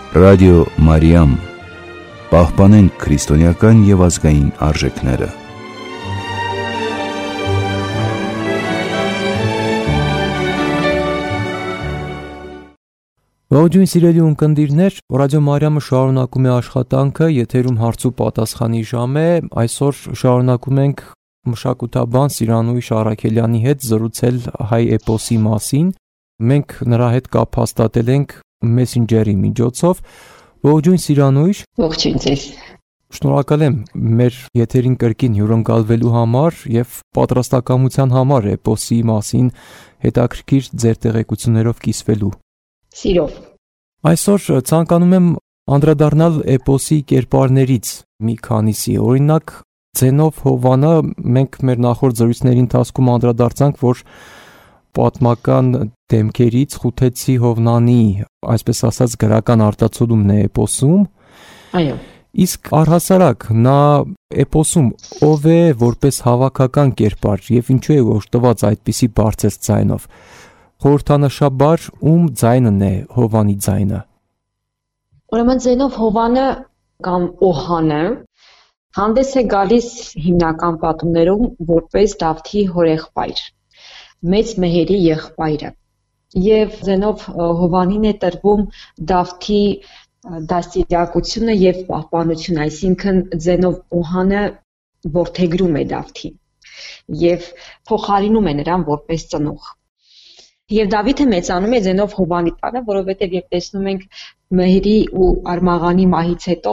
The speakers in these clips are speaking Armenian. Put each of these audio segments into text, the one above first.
Ռադիո Մարիամ, պահպանենք քրիստոնեական և ազգային արժեքները։ Ողջույն սիրելի ունկնդիրներ, Ռադիո Մարիամը շարունակում է աշխատանքը, եթերում հարց ու պատասխանի ժամ է։ Այսօր շարունակում ենք մշակութաբան Սիրանույշ Առաքելյանի հետ զրուցել հայ էպոսի մասին։ Մենք նրա հետ կապ հաստատել ենք Messenger-ի միջոցով։ Ողջույն Սիրանույշ։ Ողջույն ձեզ։ Շնորհակալ եմ մեր եթերին կրկին հյուրընկալվելու համար եւ պատրաստակամության համար էպոսի մասին հետաքրքիր ձեր տեղեկություններով կիսվելու։ Սիրով։ Այսօր ցանկանում եմ անդրադառնալ էպոսի կերպարներից մի քանիսի։ Օրինակ, Ձենով Հովանը մենք մեր նախորդ զրույցների ընթացքում անդրադարձանք, որ պատմական դեմքերից Խութեցի Հովնանի, այսպես ասած, գրական արտացոլումն է էպոսում։ Այո։ Իսկ առհասարակ նա էպոսում ով է որպես հավաքական կերպար եւ ինչու է օժտված այդպիսի բարձր ձայնով։ Խորհրդանշաբար ում ձայնն է Հովանի ձայնը։ Ուրեմն Ձենով Հովանը կամ Օհանը հանդես է գալիս հիմնական պատումներում որպես Դավթի հորեղբայր, մեծ մեհերի եղբայրը։ Եվ Ձենով Հովանին է տրվում Դավթի դաստիարակությունը եւ պահպանությունը, այսինքն Ձենով Օհանը որդեգրում է Դավթին եւ փոխարինում է նրան որպես ծնող։ Եվ Դավիթը մեծանում է Ձենով Հովանի տանը, որովհետև երբ տեսնում ենք մեհերի ու արմաղանի մահից հետո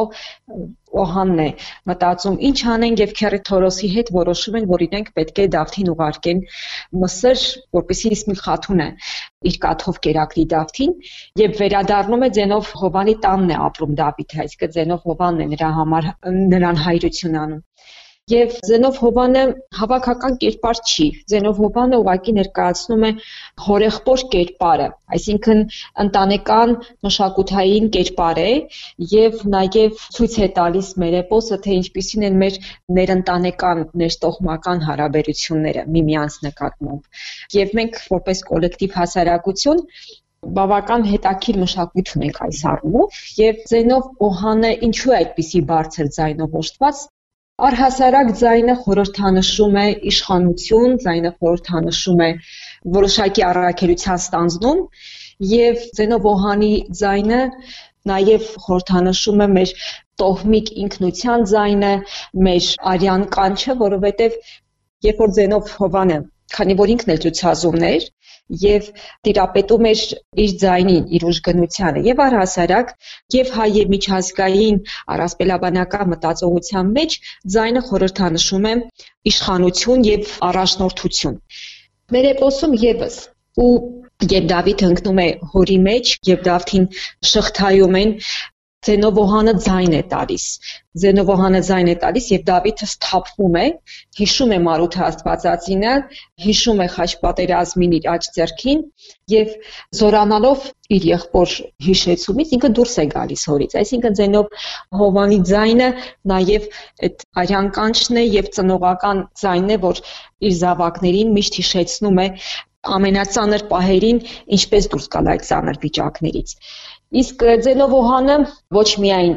Օհանն է մտածում ինչ անենք եւ քեռի Թորոսի հետ որոշում են, որ իրենք պետք է Դավթին ուղարկեն Մսր, որպեսզի Իսմիլ խաթունը իր կաթով կերակրի Դավթին եւ վերադառնում է Ձենով Հովանի տանն է ապրում Դավիթը, այսինքն Ձենով Հովանն է նրա համար նրան հայրություն անում։ Եվ Ձենով Հովանը հավաքական կերպար չի։ Ձենով Հովանը ուղղակի ներկայացնում է հորեղբոր կերպարը, այսինքն ընտանեկան մշակութային կերպար է եւ նաեւ ցույց է տալիս մեր էպոսը, թե ինչպիսին են մեր ներընտանեկան, ներստոխմական հարաբերությունները միմյանց նկատմամբ։ Եվ մենք որպես կոլեկտիվ հասարակություն բավական հետաքրքիր մշակույթ ունենք այս առումով եւ Ձենով Օհանը ինչու է այդպիսի բարձր ձայնով օժտված։ Առհասարակ ձայնը խորհրդանշում է իշխանություն, ձայնը խորհրդանշում է որոշակի առաքելության ստանձնում եւ Ձենով Օհանի ձայնը նաեւ խորհրդանշում է մեր տոհմիկ ինքնության ձայնը, մեր արյան կանչը, որովհետեւ երբ որ Ձենով Հովանը, քանի որ ինքն էլ ցուցազումն էր եւ տիրապետում էր իր ձայնին, իր ուժգնությանը եւ առհասարակ եւ հայ եւ միջազգային առասպելաբանական մտածողության մեջ ձայնը խորհրդանշում է իշխանություն եւ առաջնորդություն։ Մեր էպոսում եւս ու երբ Դավիթ ընկնում է հորի մեջ եւ Դավթին շղթայում են Ձենով Օհանը ձայն է տալիս։ Ձենով Օհանը ձայն է տալիս եւ Դավիթը սթափվում է, հիշում է Մարութը Աստվածածինը, հիշում է խաչ պատերազմին իր աջ ձեռքին եւ զորանալով իր եղբոր հիշեցումից ինքը դուրս է գալիս հորից։ Այսինքն Ձենով Հովանի ձայնը նաեւ այդ արյան կանչն է եւ ծնողական ձայնն է, որ իր զավակներին միշտ հիշեցնում է ամենածանր պահերին ինչպես դուրս գալ այդ ծանր վիճակներից։ Իսկ Ձենով Օհանը ոչ միայն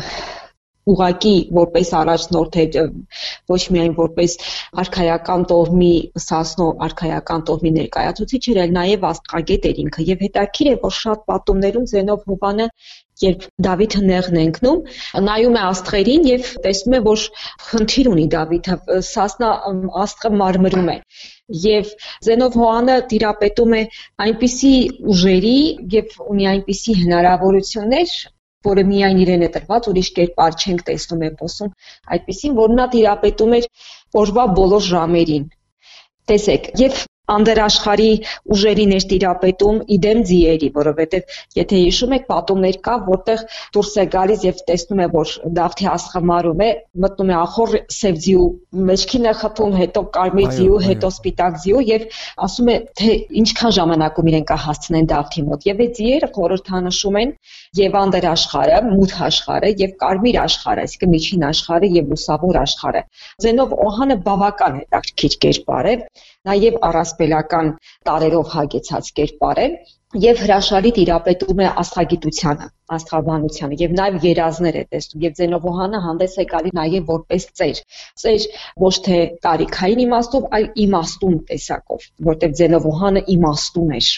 ուղակի որպես առաջնորդ է, ոչ միայն որպես արքայական տոհմի Սասնո արքայական տոհմի ներկայացուցիչ էր, այլ նաև աստղագետ էր ինքը եւ հետաքրքիր է, որ շատ պատումներում Ձենով Հովանը երբ Դավիթը նեղն է ընկնում, նայում է աստղերին եւ տեսնում է, որ խնդիր ունի Դավիթը, Սասնա աստղը մարմրում է։ Եվ Ձենով Հովանը տիրապետում է այնպիսի ուժերի եւ ունի այնպիսի հնարավորություններ, որը միայն իրեն է տրված, ուրիշ կերպար չենք տեսնում էպոսում, այդպիսին, որ նա տիրապետում էր օրվա բոլոր ժամերին։ Տեսեք, եւ անդերաշխարհի ուժերին էր տիրապետում իդեմ ձիերի, որովհետև եթե հիշում եք, պատումներ կա, որտեղ դուրս է գալիս եւ տեսնում է, որ Դավթի աստղը մարում է, մտնում է ախոր սև ձիու մեջքին է խփում, հետո կարմիր ձիու, հետո սպիտակ ձիու եւ ասում է, թե ինչքան ժամանակում իրեն կհասցնեն Դավթի մոտ։ Եվ այդ ձիերը խորհրդանշում են եւ անդերաշխարհը, մութ աշխարհը եւ կարմիր աշխարհը, այսինքն միջին աշխարհը եւ լուսավոր աշխարհը։ Ձենով Օհանը բավական հետաքրքիր կերպար է, նաեւ առասպելական տարերով հագեցած կերպար է եւ հրաշալի տիրապետում է աստղագիտությանը, աստղաբանությանը եւ նաեւ երազներ է տեսնում եւ Զենովոհանը հանդես է գալի նաեւ որպես ծեր ոչ թե տարիքային իմաստով, այլ իմաստուն տեսակով, որտեղ Զենովոհանը իմաստուն էր։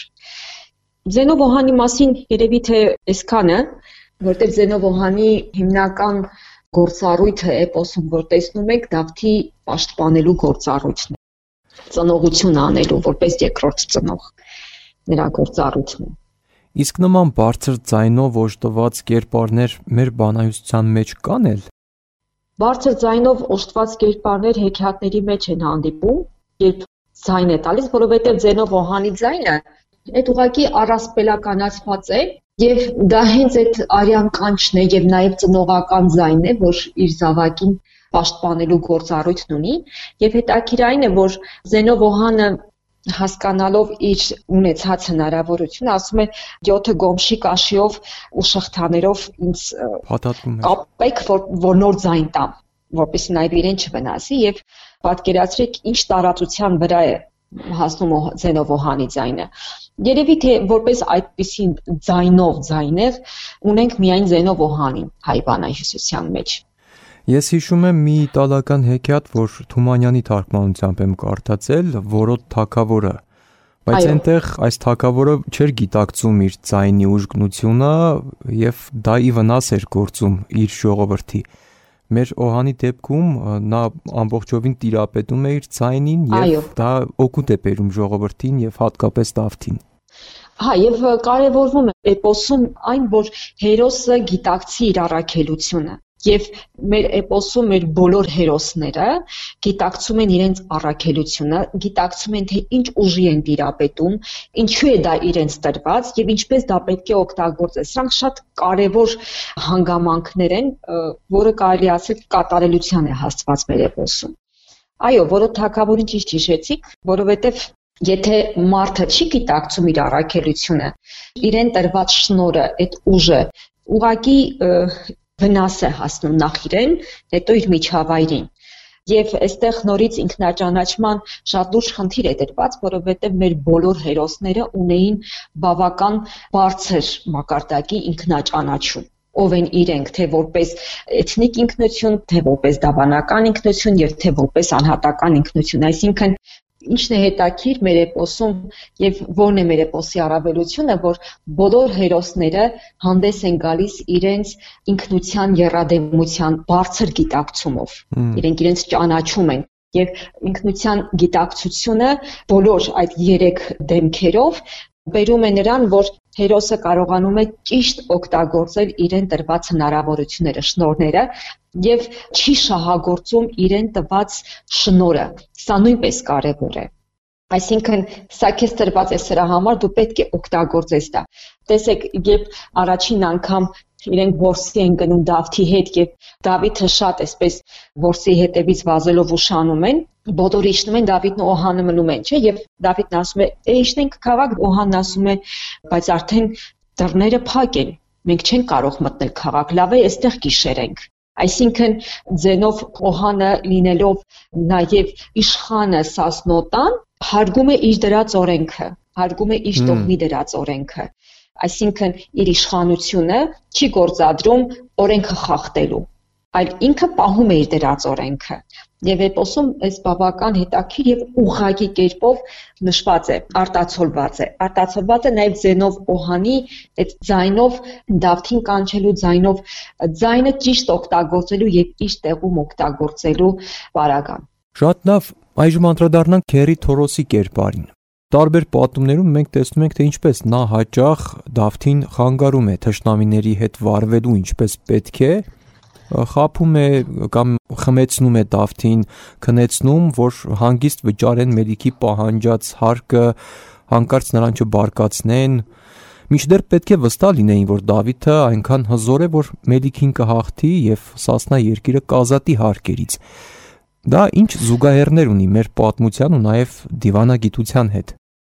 Զենովոհանի մասին երևի թե այսքանը, որտեղ Զենովոհանի հիմնական գործառույթը էպոսում, որ տեսնում եք, Դավթի պաշտպանելու գործառույթն է, ծնողություն անելու որպես երկրորդ ծնող։ Նրա գործառույթն է։ Իսկ նման բարձր ձայնով օժտված կերպարներ մեր բանահյուսության մեջ կան էլ։ Բարձր ձայնով օժտված կերպարներ հեքիաթների մեջ են հանդիպում, երբ ձայն է տալիս, որովհետև Զենովոհանի ձայնը այդ ուղղակի առասպելականացված է, եւ դա հենց այդ արյան կանչն է եւ նաեւ ծնողական ձայնն է, որ իր զավակին պաշտպանելու գործառույթն ունի, եւ հետաքրքիր է, որ Զենովոհանը հասկանալով իր ունեցած հնարավորությունը, ասում է 7 գոմշի կաշիով ու շղթաներով ինձ կապեք, որ նոր ձայն տամ, որպեսզի նաև իրեն չվնասի եւ պատկերացրեք ինչ տարածության վրա է հասնում Զենովոհանի ձայնը։ Երևի թե որպես այդպիսի ձայներ ունենք միայն Զենովոհանին հայ բանահյուսության մեջ։ Ես հիշում եմ մի իտալական հեքիաթ, որ Թումանյանի թարգմանությամբ եմ կարդացել, Որոտ թագավորը, բայց այնտեղ այս թագավորը չէր գիտակցում իր ձայնի ուժգնությունը եւ դա ի վնաս էր գործում իր ժողովրդի։ Մեր Օհանի դեպքում նա ամբողջովին տիրապետում է իր ձայնին եւ դա օգուտ է բերում ժողովրդին եւ հատկապես Դավթին։ Եվ կարևորվում է էպոսում այն, որ հերոսը գիտակցի իր առաքելությունը։ Եվ մեր էպոսում մեր բոլոր հերոսները գիտակցում են իրենց առաքելությունը, գիտակցում են թե ինչ ուժի են տիրապետում, ինչու է դա իրենց տրված եւ ինչպես դա պետք է օգտագործել։ Սրանք շատ կարեւոր հանգամանքներ են, որը կարելի ասել կատարելության է հասցված մեր էպոսում։ Այո, Որոտ թագավորին ճիշտ հիշեցիք, որովհետեւ եթե մարդը չի գիտակցում իր առաքելությունը, իրեն տրված շնորհը, այդ ուժը, ուղղակի վնաս է հասնում նախ իրեն, հետո իր միջավայրին։ Եվ այստեղ նորից ինքնաճանաչման շատ լուրջ խնդիր է դրված, որովհետև մեր բոլոր հերոսները ունեին բավական բարձր մակարդակի ինքնաճանաչում։ Ով են իրենք, թե որպես էթնիկ ինքնություն, թե որպես դավանական ինքնություն եւ թե որպես անհատական ինքնություն, այսինքն ինչն է հետաքրքիր մեր էպոսում եւ որն է մեր էպոսի առավելությունը, որ բոլոր հերոսները հանդես են գալիս իրենց ինքնության եռադեմության բարձր գիտակցումով։ Իրենք իրենց ճանաչում են եւ ինքնության գիտակցությունը բոլոր այդ 3 դեմքերով բերում է նրան, որ հերոսը կարողանում է ճիշտ օգտագործել իրեն տրված հնարավորությունները, շնորհները եւ չի շահագործում իրեն տված շնորհը։ Սա նույնպես կարեւոր է։ Այսինքն, սա քեզ տրված է սրա համար, դու պետք է օգտագործես դա։ Տեսեք, երբ առաջին անգամ իրենք որսի են գնում Դավթի հետ եւ Դավիթը շատ էսպես որսի հետևից վազելով ուշանում են, բոլորը իջնում են, Դավիթն ու Օհանը մնում են, չէ՞, եւ Դավիթն ասում է. «Իջնենք քաղաք», Օհանն ասում է. «Բայց արդեն դռները փակ են, մենք չենք կարող մտնել քաղաք, լավ է, այստեղ գիշերենք»։ Այսինքն ձենով Օհանը լինելով նաեւ իշխանը Սասնոտան, հարգում է իր դրած օրենքը, հարգում է իր տոհմի դրած օրենքը։ Այսինքն իր իշխանությունը չի գործադրում օրենքը խախտելու, այլ ինքը պահում է իր դրած օրենքը։ Եվ էպոսում այս բավական հետաքրքիր եւ ուղղակի կերպով նշված է, արտացոլված է։ Արտացոլված է նաեւ Զենով Օհանի այդ ձայնով Դավթին կանչելու ձայնով, ձայնը ճիշտ օգտագործելու եւ իր տեղում օգտագործելու պարագան։ Շատ լավ, այժմ անդրադառնանք Քերի Թորոսի կերպարին։ Տարբեր պատումներում մենք տեսնում ենք, թե ինչպես նա հաճախ Դավթին խանգարում է թշնամիների հետ վարվելու ինչպես պետք է, խաբում է կամ խմեցնում է Դավթին, քնեցնում, որ հանգիստ վճարեն մելիքի պահանջած հարկը, հանկարծ նրան չբարկացնեն։ Մինչդեռ պետք է վստահ լինեին, որ Դավիթը այնքան հզոր է, որ մելիքին կհաղթի եւ Սասնա երկիրը կազատի հարկերից։ Դա ինչ զուգահեռներ ունի մեր պատմության ու նաեւ դիվանագիտության հետ։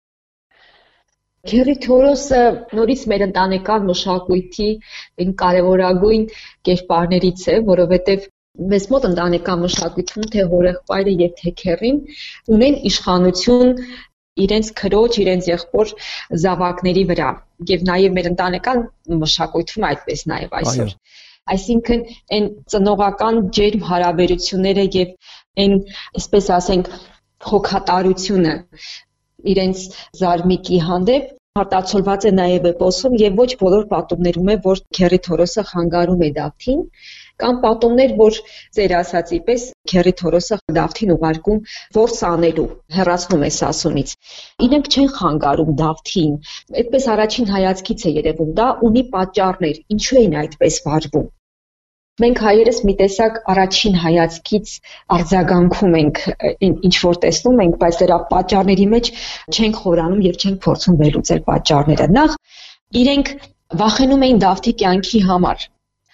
Քերի Թորոսը նորից մեր ընտանեկան մշակույթի այն կարևորագույն կերպարներից է, որովհետև մեզ մոտ ընտանեկան մշակույթում թե հորեղբայրը եւ թե քերին ունեն իշխանություն իրենց քրոջ, իրենց եղբոր զավակների վրա եւ նաեւ մեր ընտանեկան մշակույթում այդպես նաեւ այսօր։ Այսինքն այն ծնողական ջերմ հարաբերությունները եւ այն, այսպես ասենք, հոգատարությունը իրենց զարմիկի հանդեպ արտացոլված է նաեւ էպոսում եւ ոչ բոլոր պատումներում է, որ Քերի Թորոսը խանգարում է Դավթին, կամ պատումներ, որ ձեր ասացի պես Քերի Թորոսը Դավթին ուղարկում որս անելու, հեռացնում է Սասունից։ Իրենք չեն խանգարում Դավթին, այդպես առաջին հայացքից է երևում, դա ունի պատճառներ, ինչու են այդպես վարվում։ Մենք հայերս մի տեսակ առաջին հայացքից արձագանքում ենք ինչ որ տեսնում ենք, բայց դրա պատճառների մեջ չենք խորանում եւ չենք փորձում վերլուծել պատճառները։ Նախ իրենք վախենում էին Դավթի կյանքի համար։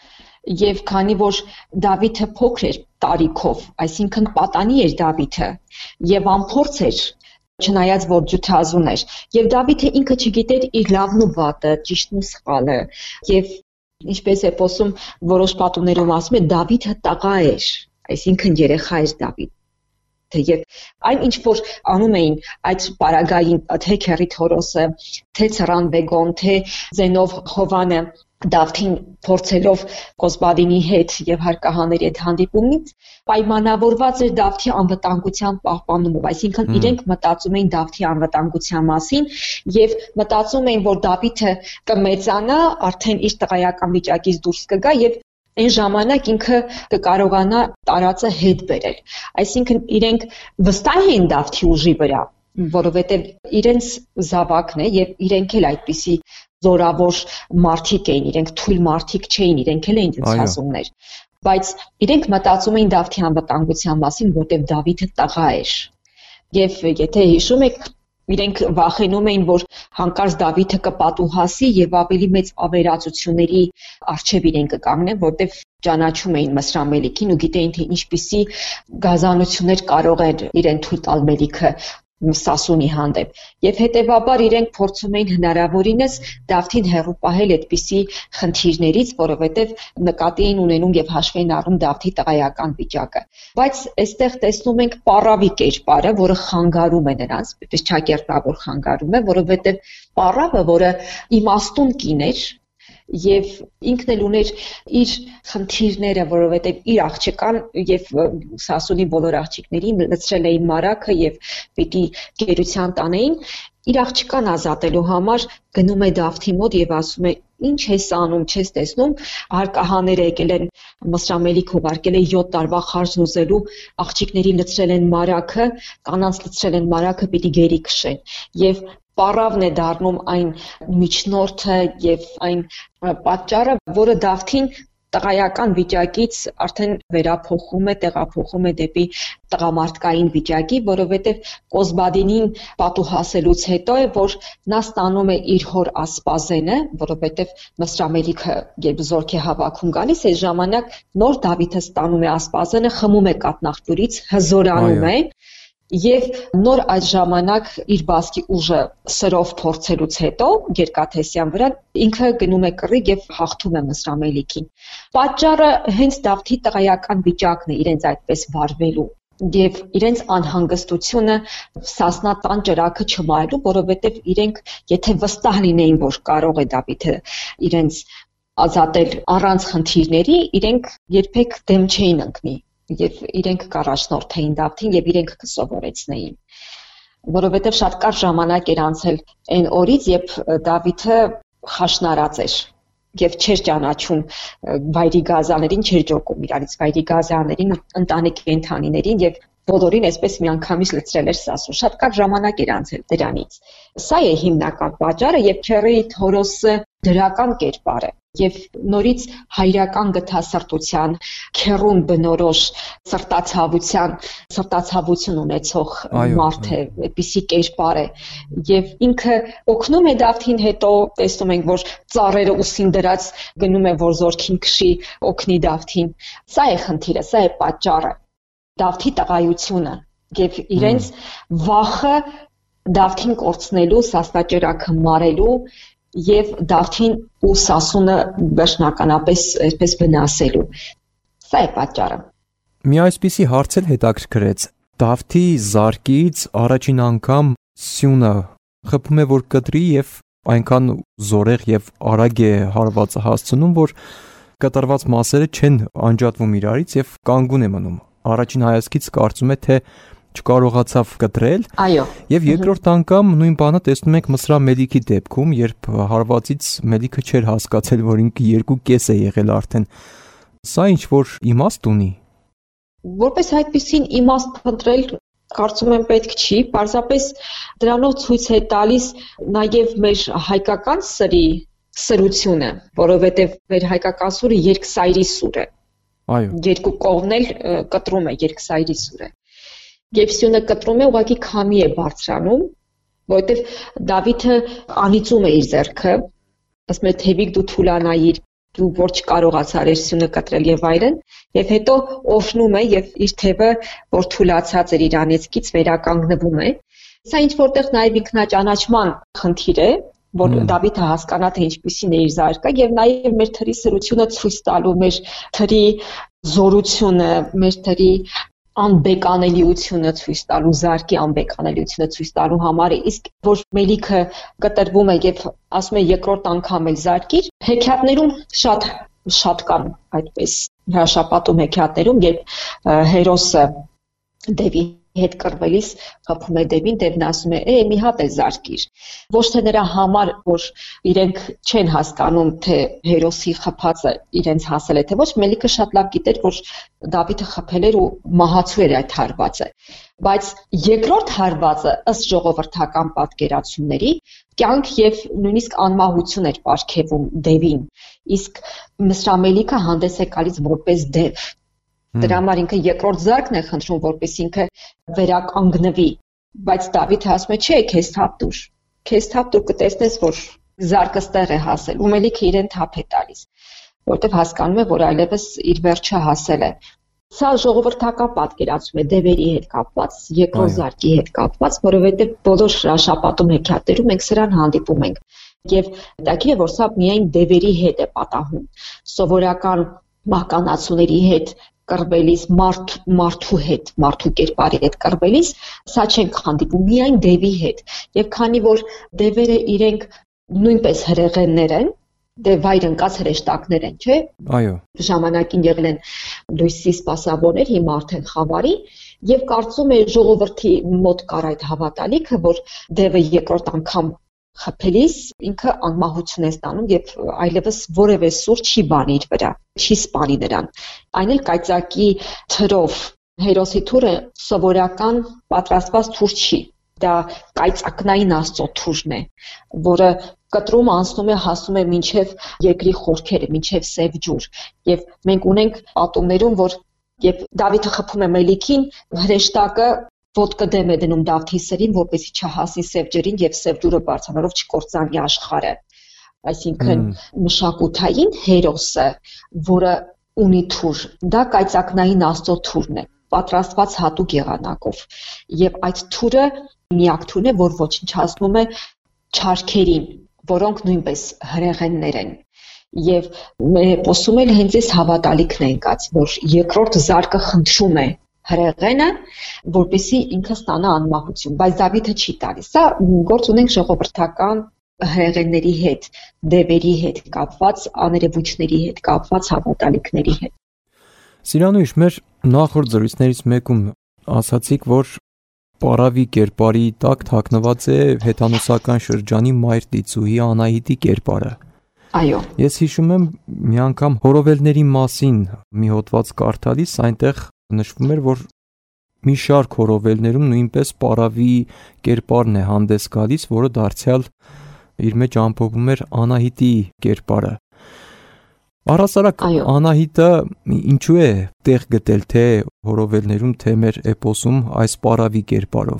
Եվ քանի որ Դավիթը փոքր էր տարիքով, այսինքն պատանի էր Դավիթը եւ անփորձ էր, չնայած որ ջութազուն էր, եւ Դավիթը ինքը չգիտեր իր լավն ու վատը, ճիշտն ու սխալը, եւ ինչպես է խոսում որոշ պատումներում ասում է Դավիթը տղա էր, այսինքն երեխա էր Դավիթը եւ այն ինչ որ անում էին այդ պարագային թե Քերի Թորոսը, թե Ցրանվեգոն, թե Զենով Հովանը Դավթին փորձելով Կոզբադինի հետ եւ հարկահաների հետ հանդիպումից պայմանավորված էր Դավթի անվտանգության պահպանումով, այսինքն իրենք մտածում էին Դավթի անվտանգության մասին եւ մտածում էին, որ Դավիթը կմեծանա, արդեն իր տղայական վիճակից դուրս կգա եւ այն ժամանակ ինքը կկարողանա տարածը հետ բերել։ Այսինքն իրենք վստահ էին Դավթի ուժի վրա, որովհետեւ իրենց զավակն է եւ իրենք էլ այդպիսի զորավոր մարդիկ էին, իրենք թույլ մարդիկ չէին, իրենք էլ էին ջութազուններ, բայց իրենք մտածում էին Դավթի անվտանգության մասին, որտեղ Դավիթը տղա էր։ Եվ եթե հիշում եք, իրենք վախենում էին, որ հանկարծ Դավիթը կպատուհասի եւ ավելի մեծ ավերածությունների առջեւ իրեն կկանգնեն, որտեղ ճանաչում էին Մսրամելիքին ու գիտեին, թե ինչպիսի գազանություններ կարող էր իրեն թույլ տալ Մելիքը Սասունի հանդեպ եւ հետեւաբար իրենք փորձում էին հնարավորինս Դավթին հեռու պահել այդպիսի խնդիրներից, որովհետեւ նկատի էին ունենում եւ հաշվի էին առնում Դավթի տղայական վիճակը։ Բայց այստեղ տեսնում ենք պարավի կերպարը, որը խանգարում է նրանց, այդպես ճակերտավոր խանգարում է, որովհետեւ պարավը, որը իմաստուն կին էր, եւ ինքն էլ ուներ իր խնդիրները, որովհետեւ իր աղջկան եւ Սասունի բոլոր աղջիկներին լցրել էին մարակը եւ պիտի գերության տանեին, իր աղջկան ազատելու համար գնում է Դավթի մոտ եւ ասում է. «Ինչ ես անում, չես տեսնում, հարկահաները եկել են, Մսրամելիք ուղարկել է 7 տարվա խարժ ուզելու, աղջիկներին լցրել են մարակը, կանանց լցրել են մարակը, պիտի գերի քշեն»։ Եվ պարավն է դառնում այն միջնորդը եւ այն պատճառը, որը Դավթին տղայական վիճակից արդեն վերափոխում է, տեղափոխում է դեպի տղամարդկային վիճակի, որովհետեւ Կոզբադինին պատուհասելուց հետո է, որ նա ստանում է իր հոր ասպազենը, որովհետեւ Մսրամելիքը երբ զորք է հավաքում գալիս, այս ժամանակ նոր Դավիթը ստանում է ասպազենը, խմում է կաթնաղբյուրից, հզորանում է Եվ նոր այդ ժամանակ իր բասկի ուժը սրով փորձելուց հետո երկաթեսյան վրա ինքը գնում է կռիվ եւ հաղթում է Մսրամելիքին։ Պատճառը հենց Դավթի տղայական վիճակն է իրենց այդպես վարվելու եւ իրենց անհանգստությունը Սասնա տան ճրակը չմայելու, որովհետեւ իրենք եթե վստահ լինեին, որ կարող է Դավիթը իրենց ազատել առանց խնդիրների, իրենք երբեք դեմ չէին ընկնի։ Եվ իրենք կառաջնորդեին Դավթին եւ իրենք կսովորեցնեին, որովհետեւ շատ կարճ ժամանակ էր անցել այն օրից, երբ Դավիթը խաշնարած էր եւ չէր ճանաչում վայրի գազաներին, չէր ջոկում իրարից վայրի գազաներին, ընտանիք կենդանիներին եւ բոլորին այսպես միանգամից լցրել էր Սասուն։ Շատ կարճ ժամանակ էր անցել դրանից։ Սա է հիմնական պատճառը եւ Քերի Թորոսը դրական կերպար է եւ նորից հայրական գթասրտության, քերուն բնորոշ սրտացավություն ունեցող մարդ է, այդպիսի կերպար է եւ ինքը օգնում է Դավթին, հետո տեսնում ենք, որ ծառերը ուսին դրած գնում է, որ զորքին քշի, օգնի Դավթին։ Սա է խնդիրը, սա է պատճառը։ Դավթի տղայությունը եւ իրենց վախը Դավթին կորցնելու, Սասնաճրակը մարելու եւ Դավթին ու Սասունը վերջնականապես այսպես վնասելու։ Սա է պատճառը։ Մի այսպիսի հարց էլ հետաքրքրեց. Դավթի զարկից առաջին անգամ սյունը խփում է որ կտրի եւ այնքան զորեղ եւ արագ է հարվածը հասցնում, որ կտրված մասերը չեն անջատվում իրարից եւ կանգուն է մնում։ Առաջին հայացքից կարծում է թե չկարողացավ կտրել։ Այո։ Եվ երկրորդ անգամ նույն բանը տեսնում ենք Մսրա Մելիքի դեպքում, երբ հարվածից Մելիքը չէր հասկացել, որ ինքը 2.5 է եղել արդեն։ Սա ինչ որ իմաստ ունի։ Որպես այդպեսին իմաստ փնտրել կարծում եմ պետք չի, պարզապես դրանով ցույց է տալիս նաև մեր հայկական սրի սրությունը, որովհետև մեր հայկական սուրը երկսայրի սուր է։ Այո։ Երկու կողմն էլ կտրում է երկսայրի սուրը։ Երբ սյունը կտրում է, ուղղակի քամի է բարձրանում, որովհետև Դավիթը անիծում է իր ձեռքը, ասում է թևիկ դու թուլանայիր, դու որ չկարողացար էր սյունը կտրել եւ այլն, եւ հետո օշնում է եւ իր թևը, որ թուլացած էր իր անեծքից, վերականգնվում է։ Սա ինչ որտեղ նաեւ ինքնաճանաչման խնդիր է, որ Դավիթը հասկանա թե ինչպիսին է իր զարկը եւ նաեւ մեր թրի սրությունը ցույց տալու, մեր թրի զորությունը, մեր թրի անբեկանելիությունը ցույց տալու, զարկի անբեկանելիությունը ցույց տալու համար է, իսկ որ Մելիքը կտրվում է եւ ասում է երկրորդ անգամ էլ զարկիր, հեքիաթներում շատ կան այդպես հրաշապատում հեքիաթներում, երբ Հերոսը Դևի հետ կռվելիս խփում է Դևին, Դևն ասում է՝ մի հատ է զարկիր։ Ոչ թե նրա համար, որ իրենք չեն հասկանում, թե Հերոսի խփածը իրենց հասել է, թե ոչ, Մելիքը շատ լավ գիտեր, որ Դավիթը խփել էր ու մահացու էր այդ հարվածը։ Բայց երկրորդ հարվածը ըստ ժողովրդական պատկերացումների կյանք եւ նույնիսկ անմահություն էր պարգևում Դևին, իսկ Մսրա Մելիքը հանդես է գալիս որպես Դև։ Դրա համար ինքը երկրորդ զարկն է խնդրում, որպես ինքը վերականգնվի, բայց Դավիթը ասում է՝ չէ, քեզ թափ տուր, կտեսնես, որ զարկը ստեղ է հասել, ու Մելիքը իրեն թափ է տալիս, որտեղ հասկանում է, որ այլևս իր վերջը հասել է։ Սա ժողովրդական պատկերացում է Դևերի հետ կապված, երկրորդ զարկի հետ կապված, որովհետև բոլոր հրաշապատում հեքիաթներում մենք սրան հանդիպում ենք։ Եվ հետաքրքիր է, որ սա միայն Դևերի հետ է պատահում, սովորական մահկանացուների հետ կռվելիս, մարդու հետ, մարդու կերպարի հետ կռվելիս, սա չենք հանդիպում, միայն Դևի հետ։ Եվ քանի որ Դևերը իրենք նույնպես հրեղեններ են, վայր ընկած հրեշտակներ են, չէ՞։ Այո։ Ժամանակին եղել են լույսի սպասավորներ, հիմա արդեն խավարի, եւ կարծում է ժողովրդի մոտ կար այդ հավատալիքը, որ Դևը երկրորդ անգամ խփելիս ինքը անմահություն է ստանում եւ այլևս որևէ սուր չի բանի իր վրա, չի սպանի նրան։ Այն էլ կայծակի թրով, Հերոսի թուրը սովորական պատրաստված թուր չի։ Դա կայծակնային Աստծո թուրն է, որը կտրում անցնում է, հասնում է մինչև երկրի խորքերը, մինչև Սև ջուր։ Եվ մենք ունենք պատումներում, որ երբ Դավիթը խփում է Մելիքին, հրեշտակը ոտքը դեմ է դնում Դավթի սրին, որպեսզի չհասի Սև ջրին եւ Սև ջուրը բարձրանալով չկործանի աշխարհը։ Այսինքն մշակութային Հերոսը, որը ունի թուր, դա կայծակնային Աստծո թուրն է, պատրաստված հատուկ եղանակով։ Եվ այդ թուրը միակ թուրն է, որ ոչնչացնում է չարքերին, որոնք նույնպես հրեղեններ են։ Եվ մեր էպոսում էլ հենց այս հավատալիքն է ընկած, որ երկրորդ զարկը խնդրում է հրեղենը, որպեսզի ինքը ստանա անմահություն, բայց Դավիթը չի տալիս։ Սա գործ ունենք ժողովրդական հրեղենների հետ, Դևերի հետ կապված, աներևույթների հետ կապված հավատալիքների հետ։ Սիրանույշ, մեր նախորդ զրույցներից մեկում ասացիք, որ Պարավի կերպարի տակ թաքնված է հեթանոսական շրջանի մայր Տիծուհի Անահիտի կերպարը։ Այո։ Ես հիշում եմ մի անգամ հորովելների մասին մի հոդված կարդալիս, այնտեղ նշվում էր, որ մի շարք հորովելներում նույնպես Պարավի կերպարն է հանդես գալիս, որը դարձյալ իր մեջ ամփոփում էր Անահիտի կերպարը։ Առասարակ Անահիտը ինչու է տեղ գտել թե հորովելներում, թե մեր էպոսում այս Պարավի կերպարով։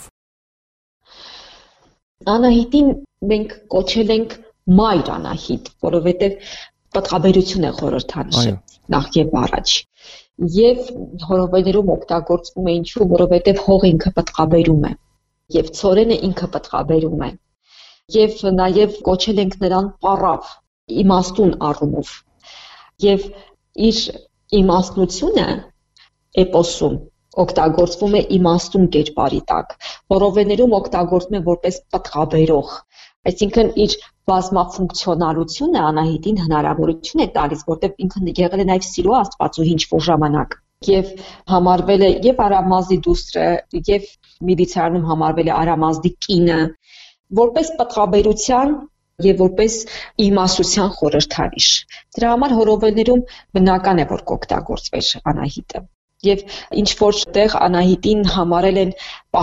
Անահիտին մենք կոչել ենք մայր Անահիտ, որովհետև պատղաբերություն է խորհրդանշել նախ եւ առաջ։ Եվ հորովելներում օգտագործվում է ինչու, որովհետև հողը ինքը պատղաբերում է, եւ ցորենը ինքը պատղաբերում է։ Եվ նաեւ կոչել ենք նրան Պարավ, իմաստուն առումով։ Եվ իր իմաստնությունը էպոսում օգտագործվում է իմաստուն կերպարի տակ, հորովեներում օգտագործվում է որպես պտղաբերող, այսինքն իր բազմաֆունկցիոնալությունը Անահիտին հնարավորություն է տալիս, որտեղ ինքն եղել է նաև սիրո աստվածուհի ինչ-որ ժամանակ եւ համարվել է եւ Արամազդի դուստրը եւ միլիցիայում համարվել է Արամազդի կինը, որպես պտղաբերության եւ որպես իմաստության խորհրդանիշ։ Դրա համար հորովեներում բնական է, որ կօգտագործվեր Անահիտը։ Եվ ինչ որ տեղ Անահիտին համարել են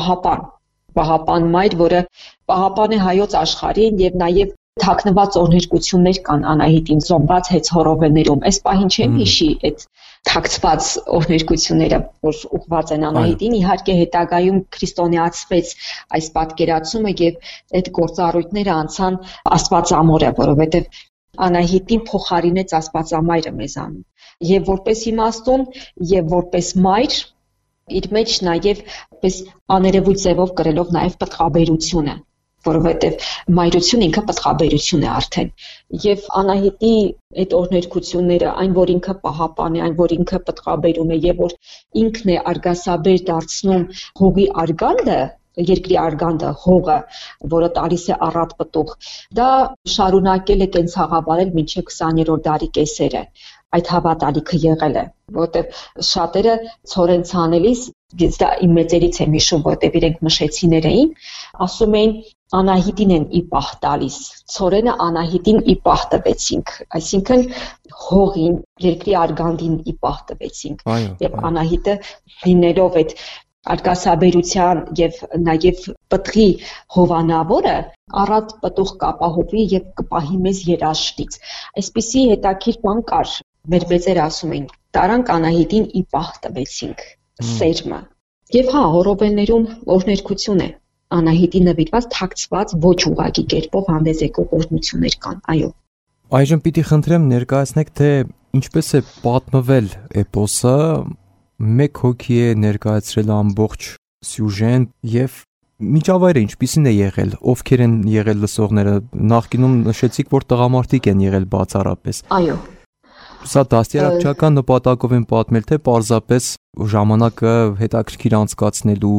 պահապան մայր, որը պահապան է հայոց աշխարհին եւ նաեւ թաքնված օրհներկություններ կան Անահիտին զոհված հետ հորովեներում։ Այս պահին չեմ հիշի այդ թաքցված օրհներկությունները, որ ուղղված են Անահիտին, իհարկե հետագայում քրիստոնեացվեց այս պատկերացումը եւ այդ գործառույթները անցան Աստվածամորը, որովհետեւ Անահիտին փոխարինեց Աստվածամայրը մեզանում։ Եվ որպես իմաստուն եւ որպես մայր իր մեջ նաեւ պես աներևույթ ձևով կրելով նաեւ պտղաբերությունը, որովհետեւ մայրությունը ինքը պտղաբերություն է արդեն։ Եվ Անահիտի այդ օրհներկությունները, այն որ ինքը պահապան է, այն որ ինքը պտղաբերում է եւ որ ինքն է արգասաբեր դարձնում հողի արգանդը, երկրի արգանդը, հողը, որը տալիս է առատ պտուղ, դա շարունակել է կենցաղավարել մինչև 20-րդ դարի կեսերը։ Այդ հավատալիքը եղել է, որտեղ շատերը ցորեն ցանելիս, ես դա իմ մեծերից եմ հիշում, որտեղ իրենք մշեցիներ էին, ասում էին Անահիտին են ի պահ տալիս, ցորենը Անահիտին ի պահ տվեցինք, այսինքն հողին, երկրի արգանդին ի պահ տվեցինք, եւ Անահիտը լինելով այդ արգասաբերության եւ նաեւ պտղի հովանավորը առատ պտուղ կապահովի եւ կպահի մեզ երաշտից։ Այսպիսի հետաքրքիր բան կար, մեր մեծերը ասում էին, տարանք Անահիտին ի պահ տվեցինք, սերմը։ Եվ հորովեներում օրհներկություն է Անահիտի նվիրված թաքցված ոչ ուղղակի կերպով հանդես եկող օրհնություններ կան, այո։ Այժմ պիտի խնդրեմ ներկայացնեք, թե ինչպես է պատմվել էպոսը, մեկ հոգի է ներկայացրել ամբողջ սյուժեն եւ միջավայրը ինչպիսին է եղել, ովքեր են եղել լսողները, նախկինում նշեցիք, որ տղամարդիկ են եղել բացառապես։ Այո։ Սա դաստիարակչական նպատակով են պատմել, թե պարզապես ժամանակը հետաքրքիր անցկացնելու։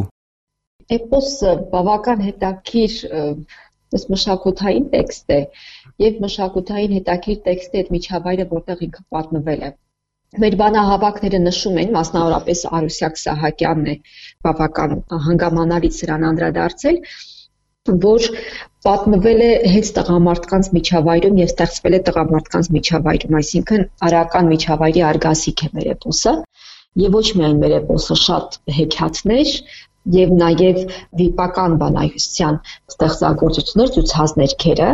Էպոսը բավական հետաքրքիր մշակութային տեքստ է եւ մշակութային հետաքրքիր տեքստի այդ միջավայրը, որտեղ ինքը պատմվել է։ Մեր բանահավաքները նշում են, մասնավորապես Արուսյակ Սահակյանն է բավական հանգամանալից սրան անդրադարձել, որ պատմվել է հենց տղամարդկանց միջավայրում եւ ստեղծվել է տղամարդկանց միջավայրում, այսինքն արական միջավայրի արգասիկ է մեր էպոսը, եւ ոչ միայն մեր էպոսը, շատ հեքիաթներ եւ նաեւ վիպական բանահյուսության ստեղծագործություններ, ցուցազներքերը,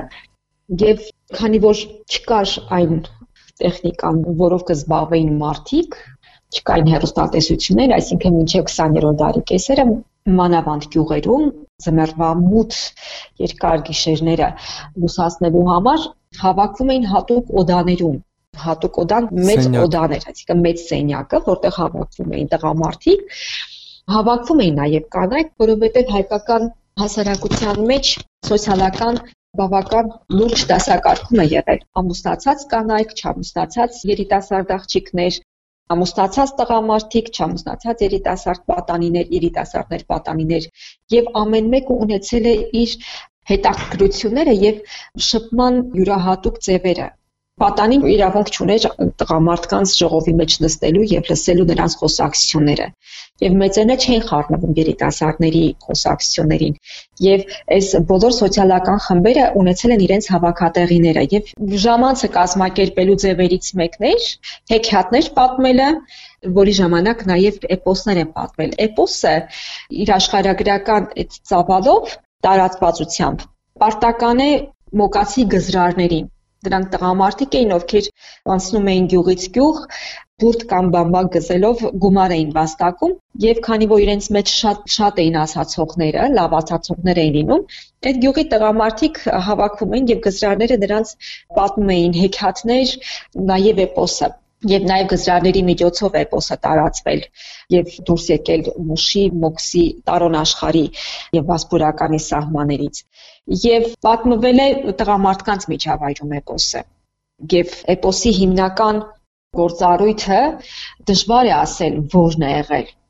եւ քանի որ չկար այն տեխնիկան, որով կզբաղվեին մարդիկ, չկային հեռուստատեսություններ, այսինքն մինչև 20-րդ դարի կեսերը մանավանդ գյուղերում ձմեռվա մութ երկար գիշերները լուսացնելու համար հավաքվում էին հատուկ օդաներում։ Հատուկ օդան մեծ օդան էր, այսինքն մեծ սենյակը, որտեղ հավաքվում էին տղամարդիկ, հավաքվում էին նաև կանայք, որովհետև հայկական հասարակության մեջ սոցիալական բավական լուրջ դասակարգում է եղել։ Ամուսնացած կանայք, չամուսնացած երիտասարդ աղջիկներ, ամուսնացած տղամարդիկ, չամուսնացած երիտասարդ պատանիներ, երիտասարդներ պատանիներ, եւ ամեն մեկը ունեցել է իր հետաքրքրությունները եւ շփման յուրահատուկ ձևերը։ Պատանին իրավունք չուներ տղամարդկանց ժողովի մեջ նստելու եւ լսելու նրանց խոսակցությունները։ Եվ մեծերն չէին խառնվում երիտասարդների խոսակցություններին։ Եվ այս բոլոր սոցիալական խմբերը ունեցել են իրենց հավաքատեղիները եւ ժամանցը կազմակերպելու ձևերից մեկն էր հեքիաթներ պատմելը, որի ժամանակ նաեւ էպոսներ են պատմել։ Էպոսը իր աշխարհագրական այդ ծավալով տարածվածությամբ պարտական է մոկացի գզրարներին։ Դրանք տղամարդիկ էին, ովքեր անցնում էին գյուղից գյուղ, բուրդ կամ բամբակ գզելով գումար էին վաստակում, եւ քանի որ իրենց մեջ շատ էին ասացողները, լավ ասացողներ էին լինում, այդ գյուղի տղամարդիկ հավաքվում էին եւ գզրարները նրանց պատմում էին հեքիաթներ, նաեւ էպոսը։ Եվ նաև գզրարների միջոցով էպոսը տարածվել եւ դուրս եկել Մուշի, Մոքսի, Տարոն աշխարհի եւ Վասպուրականի սահմաններից։ Եվ պատմվել է տղամարդկանց միջավայրում էպոսը։ Եվ էպոսի հիմնական գործառույթը դժվար է ասել որն է եղել,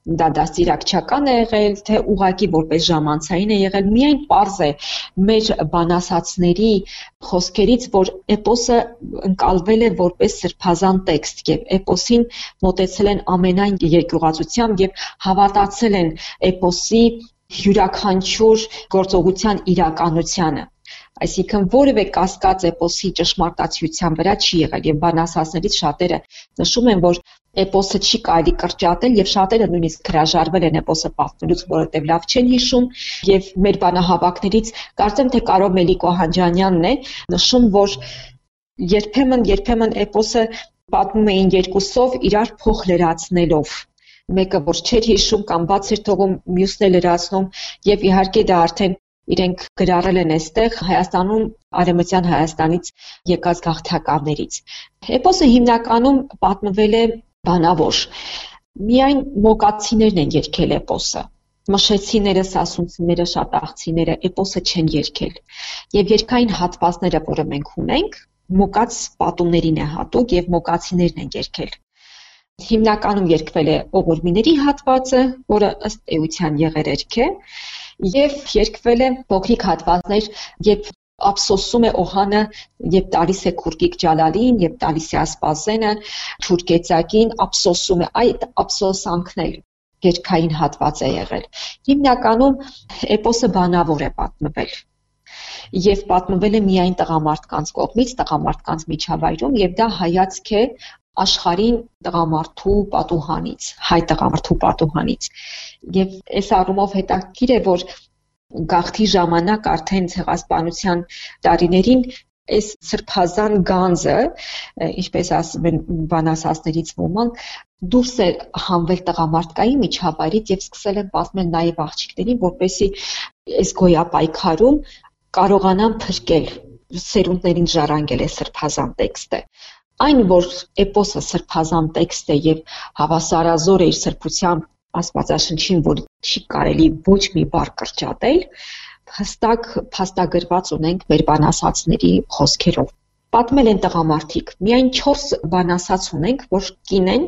դա դաստիարակչական է եղել, թե ուղղակի որպես ժամանցային է եղել, միայն պարզ է մեր բանասացների խոսքերից, որ էպոսը ընկալվել է որպես սրբազան տեքստ եւ էպոսին մոտեցել են ամենայն երկյուղացությամբ եւ հավատացել են էպոսի յուրաքանչյուր գործողության իրականությանը։ Այսինքն որևէ կասկած էպոսի ճշմարտացիության վրա չի եղել եւ բանասացներից շատերը նշում են, որ էպոսը չի կարելի կրճատել եւ շատերը նույնիսկ հրաժարվել են էպոսը պատմելուց, որովհետեւ լավ չեն հիշում եւ մեր բանահավաքներից կարծեմ թե Կարո Մելիքո Հանջանյանն է նշում, որ երբեմն էպոսը պատմում էին երկուսով իրար փոխ լրացնելով, մեկը որ չէր հիշում կամ բաց էր թողում, մյուսն է լրացնում եւ իհարկե դա արդեն իրենք գրառել են այստեղ Հայաստանում, Արևմտյան Հայաստանից եկած գաղթականներից։ Էպոսը հիմնականում պատմվել է բանավոր։ Միայն մոկացիներն են երգել էպոսը։ Մշեցիները, սասունցիները, շատախցիները էպոսը չեն երգել։ Եվ երգային հատվածները, որը մենք ունենք, մոկած պատումներին է հատուկ եւ մոկացիներն են երգել։ Հիմնականում երգվել է Օղորմիների հատվածը, որը ըստ էության եղերերք է, եւ երգվել է փոքրիկ հատվածներ, երբ ափսոսում է Օհանը, երբ տալիս է Քուրգիկ Ջալալին, երբ տալիս է Ասպազենը, Թուրքեծակին, ափսոսում է, այդ ափսոսանքն էլ երգային հատված է եղել։ Հիմնականում էպոսը բանավոր է պատմվել։ Եվ պատմվել է միայն տղամարդկանց կողմից, տղամարդկանց միջավայրում, եւ դա հայացք է աշխարհին տղամարդու պատուհանից, հայ տղամարդու պատուհանից։ Եվ այս առումով հետաքրքիր է, որ գաղթի ժամանակ արդեն ցեղասպանության տարիներին այս սրբազան գանձը, ինչպես ասում են բանասացներից ոմանք, դուրս է հանվել տղամարդկայի միջավայրից եւ սկսել են պատմել նաեւ աղջիկներին, որպեսզի այս գոյապայքարում կարողանան փրկել, սերունդներին ժառանգել է սրբազան տեքստը։ Այն, որ էպոսը սրբազան տեքստ է եւ հավասարազոր է իր սրբությամբ Աստվածաշնչին, որ չի կարելի ոչ մի բառ կրճատել, հստակ փաստագրված ունենք մեր բանասացների խոսքերով։ Պատմել են տղամարդիկ, միայն 4 բանասաց ունենք, որ կին են,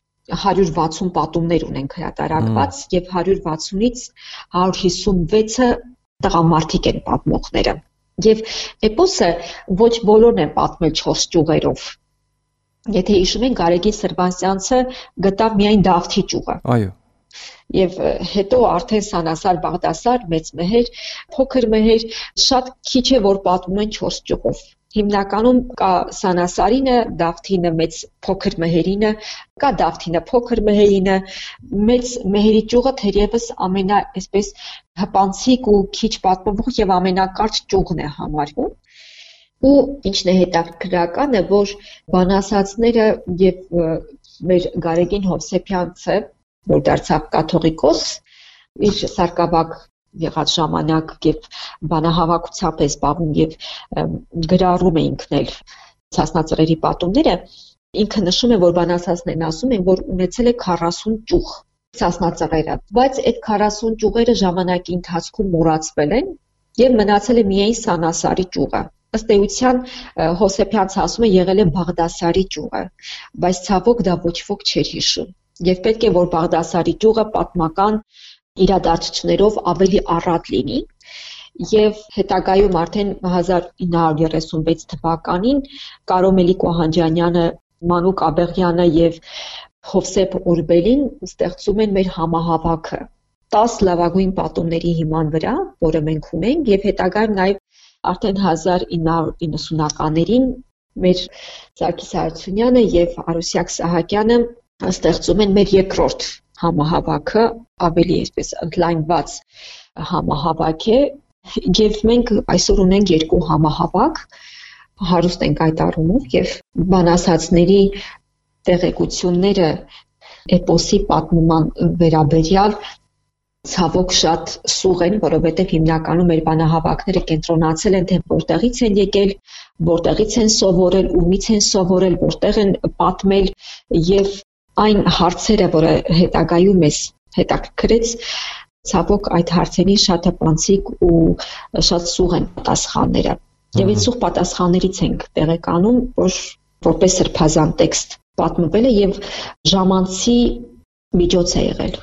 160 պատումներ ունենք հրատարակված եւ 160-ից 156-ը տղամարդիկ են պատմողները։ Եվ էպոսը ոչ բոլորն են պատմել 4 ճյուղերով։ Եթե հիշում եք, Գարեգին Սրբազյանցը գտավ միայն Դավթի ճյուղը։ Այո։ Եվ հետո արդեն Սանասար, Բաղդասար, Մեծ Մեհեր, Փոքր Մեհեր, շատ քիչ է որ պատմում են 4 ճյուղով։ Հիմնականում կա Սանասարինը, Դավթինը, Մեծ Փոքր Մեհերինը, կա Դավթինը, Փոքր Մեհերինը, Մեծ Մեհերի ճյուղը թերևս ամենա այսպես հպանցիկ ու քիչ պատմվող եւ ամենակարճ ճյուղն է համարվում։ Ու ինչն է հետաքրքրականը, որ բանասացները եւ մեր Գարեգին Հովսեփյանցը, որ դարձավ կաթողիկոս, իր սարկաբակ եղած ժամանակ եւ բանահավաքությամբ է զբաղվում եւ գրառում է ինքն էլ ցասնածռերի պատումները, ինքը նշում է, որ բանասացներն ասում են, որ ունեցել է 40 ճյուղ ցասնածռերը, բայց այդ 40 ճյուղերը ժամանակի ընթացքում մոռացվել են եւ մնացել է միայն Սանասարի ճյուղը։ Ըստ էության Հովսեփյանցը ասում է եղել է Բաղդասարի ճյուղը, բայց ցավոք դա ոչ ոք չէր հիշում։ Եվ պետք է որ Բաղդասարի ճյուղը պատմական իրադարձություններով ավելի առատ լինի, եւ հետագայում արդեն 1936 թվականին Կարո Մելիքո Հանջանյանը, Մանուկ Աբեղյանը եւ Հովսեփ Օրբելին ստեղծում են մեր համահավաքը 10 լավագույն պատումների հիման վրա, որը մենք ունենք, եւ հետագայում նաեւ արդեն 1990-ականներին մեր Սարգիս Հարությունյանը եւ Արուսյակ Սահակյանը ստեղծում են մեր երկրորդ համահավաքը, ավելի այսպես ընդլայնված համահավաք է, եւ մենք այսօր ունենք 2 համահավաք, հարուստ ենք այդ առումով եւ բանասացների տեղեկությունները էպոսի պատմման վերաբերյալ ցավոք շատ սուղ են, որովհետև հիմնականում մեր բանահավաքները կենտրոնացել են, թե որտեղից են եկել, որտեղից են սովորել, ումից են սովորել, որտեղ են պատմել եւ այն հարցերը, որը հետագայում էս հետաքրքրեց, ցավոք այդ հարցերին շատ հպանցիկ ու շատ սուղ են պատասխանները։ Եվ այդ սուղ պատասխաններից ենք տեղեկանում, որ որպես սրբազան տեքստ պատմվել է եւ ժամանցի միջոց է եղել։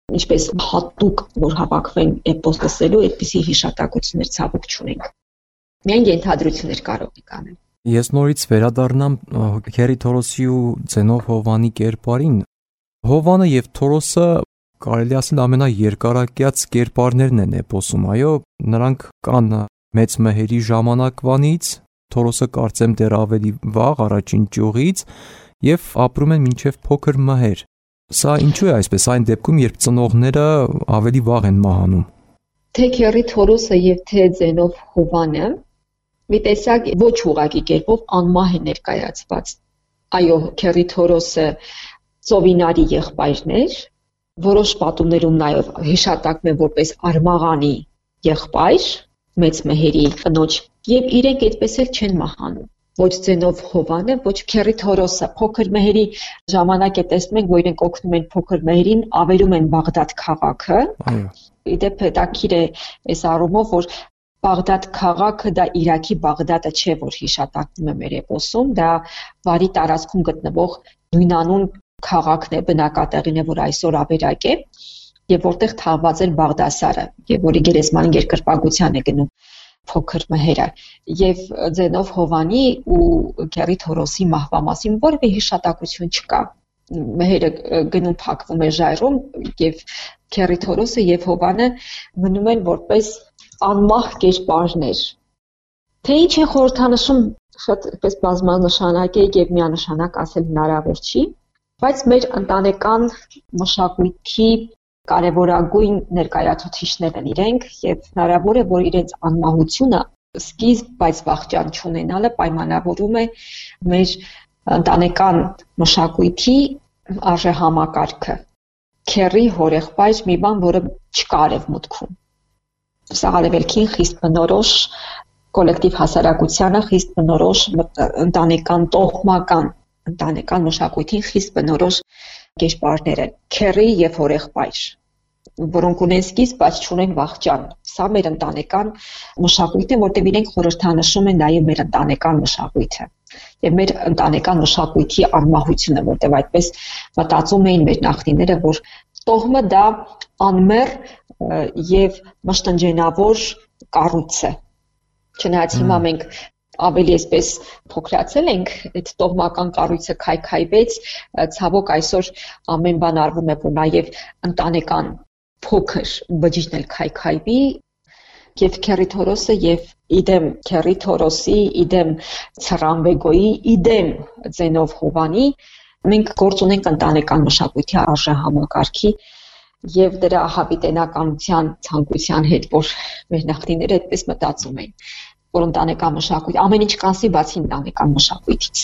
ինչպես հատուկ որ հավաքվեն էպոս լսելու, այդպիսի հիշատակություններ ցավոք չունենք։ Միայն ենթադրություններ կարող ենք անել։ Ես նորից վերադառնամ Քերի Թորոսի ու Ձենով Հովանի կերպարին։ Հովանը եւ Թորոսը կարելի ասել ամենաերկարակյաց կերպարներն են էպոսում, այո, նրանք կան մեծ մհերի ժամանակվանից, Թորոսը կարծեմ դեռ ավելի վաղ առաջին ճյուղից եւ ապրում են մինչեւ փոքր մհեր։ Սա ինչու է այսպես այն դեպքում, երբ ծնողները ավելի վաղ են մահանում։ Թե Քերի Թորոսը եւ թե Ձենով Հովանը մի տեսակ ոչ ուղղակի կերպով անմահ է ներկայացված։ Այո, Քերի Թորոսը ծովինարի եղբայրն էր, որոշ պատումներում նաև հիշատակվում է որպես Արմաղանի եղբայր, մեծ մհերի կնոջ, եւ իրենք այդպես էլ չեն մահանում։ Ոչ Ձենով Հովանը, ոչ Քերի Թորոսը փոքր մհերի ժամանակ է տեսնում ենք, որ իրենք օգնում են փոքր մհերին, ավերում են Բաղդադ քաղաքը։ Այո։ Իդեպ հետաքրքիր է այս առումով, որ Բաղդադ քաղաքը դա Իրաքի Բաղդադը չէ, որ հիշատակվում է մեր էպոսում, դա վարի տարածքում գտնվող նույնանուն քաղաքն է, բնակատեղին է, որ այսօր ավերակ է, եւ որտեղ թաղված էր Բաղդասարը, եւ որի գերեզմանին երկրպագության է գնում փոքր մհերը, եւ Ձենով Հովանի ու Քերի Թորոսի մահվա մասին որևէ հիշատակություն չկա։ Մհերը գնում փակվում է ժայռում եւ Քերի Թորոսը եւ Հովանը մնում են որպես անմահ կերպարներ։ Թե ինչ է խորհրդանշում, շատ այսպես բազմանշանակ է եւ միանշանակ ասել հնարավոր չի, բայց մեր ընտանեկան մշակույթի կարևորագույն ներկայացուցիչներ են իրենք եւ հնարավոր է, որ իրենց անմահությունը սկիզբ, բայց վախճան չունենալը պայմանավորում է մեր ընտանեկան մշակույթի արժեհամակարգը։ Քերի հորեղբայր մի բան, որը չկա արևմուտքում։ Սա արևելքին խիստ բնորոշ կոլեկտիվ հասարակությանը խիստ բնորոշ ընտանեկան տոհմական ընտանեկան մշակույթին խիստ բնորոշ կերպարներ են քերի եւ հորեղբայր, որոնք ունեն սկիզբ, բայց չունեն վախճան։ Սա մեր ընտանեկան մշակույթն է, որտեղ իրենք խորհրդանշում են նաեւ մեր ընտանեկան մշակույթը եւ մեր ընտանեկան մշակույթի անմահությունը, որտեղ այդպես մտածում էին մեր նախնիները, որ տոհմը դա անմեռ եւ մշտնջենավոր կառույց է։ Չնայած հիմա մենք ավելի այսպես փոքրացել ենք, այդ տոհմական կառույցը քայքայվեց, ցավոք այսօր ամեն բան արվում է, որ նաև ընտանեկան փոքր բջիջն էլ քայքայվի, եւ Քերի Թորոսը եւ իդեմ Քերի Թորոսի, իդեմ Ցրամվեգոյի, իդեմ Ձենով Հովանի մենք գործ ունենք ընտանեկան մշակույթի արժեհամակարգի եւ դրա հավիտենականության ցանկության հետ, որ մեր նախնիները այդպես մտածում էին, որ ընտանեկան մշակույթ ամեն ինչ կանցի բացի ընտանեկան մշակույթից։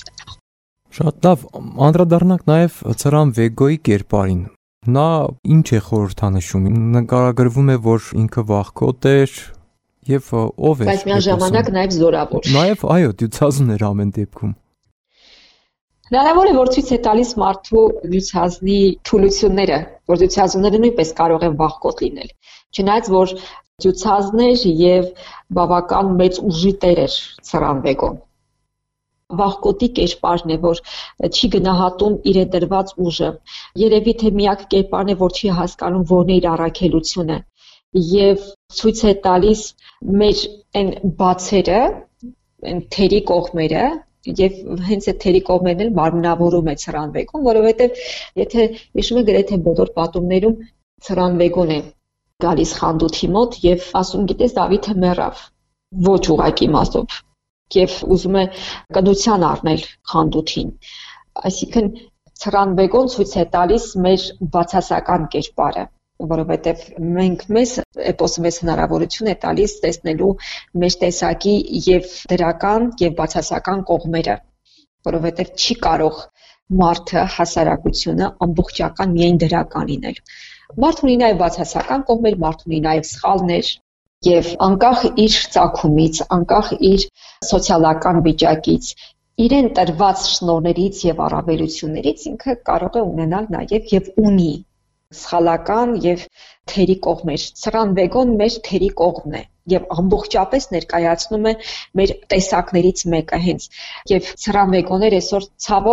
Շատ լավ, անդրադառնանք նաեւ Ցրամվեգոյի կերպարին։ Նա ինչ է խորհրդանշում։ Նկարագրվում է, որ ինքը վախկոտ էր եւ ով է։ Բայց միաժամանակ նաեւ զորավոր։ Նաեւ այո, դյուցազն էր ամեն դեպքում։ Հնարավոր է, որ ցույց է տալիս մարդու դյուցազնի թուլությունները, որ դյուցազները նույնպես կարող են վախկոտ լինել։ Չնայած որ դյուցազներ եւ բավական մեծ ուժի տեր էր Ցրամվեգոն։ Վախկոտի կերպարն է, որ չի գնահատում իր դրված ուժը։ Երևի թե միակ կերպարն է, որ չի հասկանում որն է իր առաքելությունը եւ ցույց է տալիս մեր այն բացերը, այն թերի կողմերը եւ հենց այդ թերի կողմերն էլ մարմնավորում է Ցրամվեգոն, որովհետեւ եթե հիշում եք գրեթե բոլոր պատումներում Ցրամվեգոն է գալիս խանդութի մոտ եւ ասում գիտես Դավիթը մեռավ, ոչ ուղակի իմաստով եւ ուզում է կնության առնել խանդութին։ Այսինքն Ցրամվեգոն ցույց է տալիս մեր բացասական կերպարը, որովհետեւ մենք մեզ էպոսը մեզ հնարավորություն է տալիս տեսնելու մեր տեսակի եւ դրական եւ բացասական կողմերը, որովհետեւ չի կարող մարդը հասարակությունը ամբողջական միայն դրական լինել։ Մարդը ունի նաեւ բացասական կողմեր, մարդը ունի նաեւ սխալներ եւ անկախ իր ծագումից, անկախ իր սոցիալական վիճակից, իրեն տրված շնորհներից եւ առավելություններից ինքը կարող է ունենալ նաեւ եւ ունի սխալական եւ թերի կողմեր։ Ցրամվեգոն մեր թերի կողմն է եւ ամբողջապես ներկայացնում է մեր տեսակներից մեկը հենց։ Եվ Ցրամվեգոներ այսօր ցավոք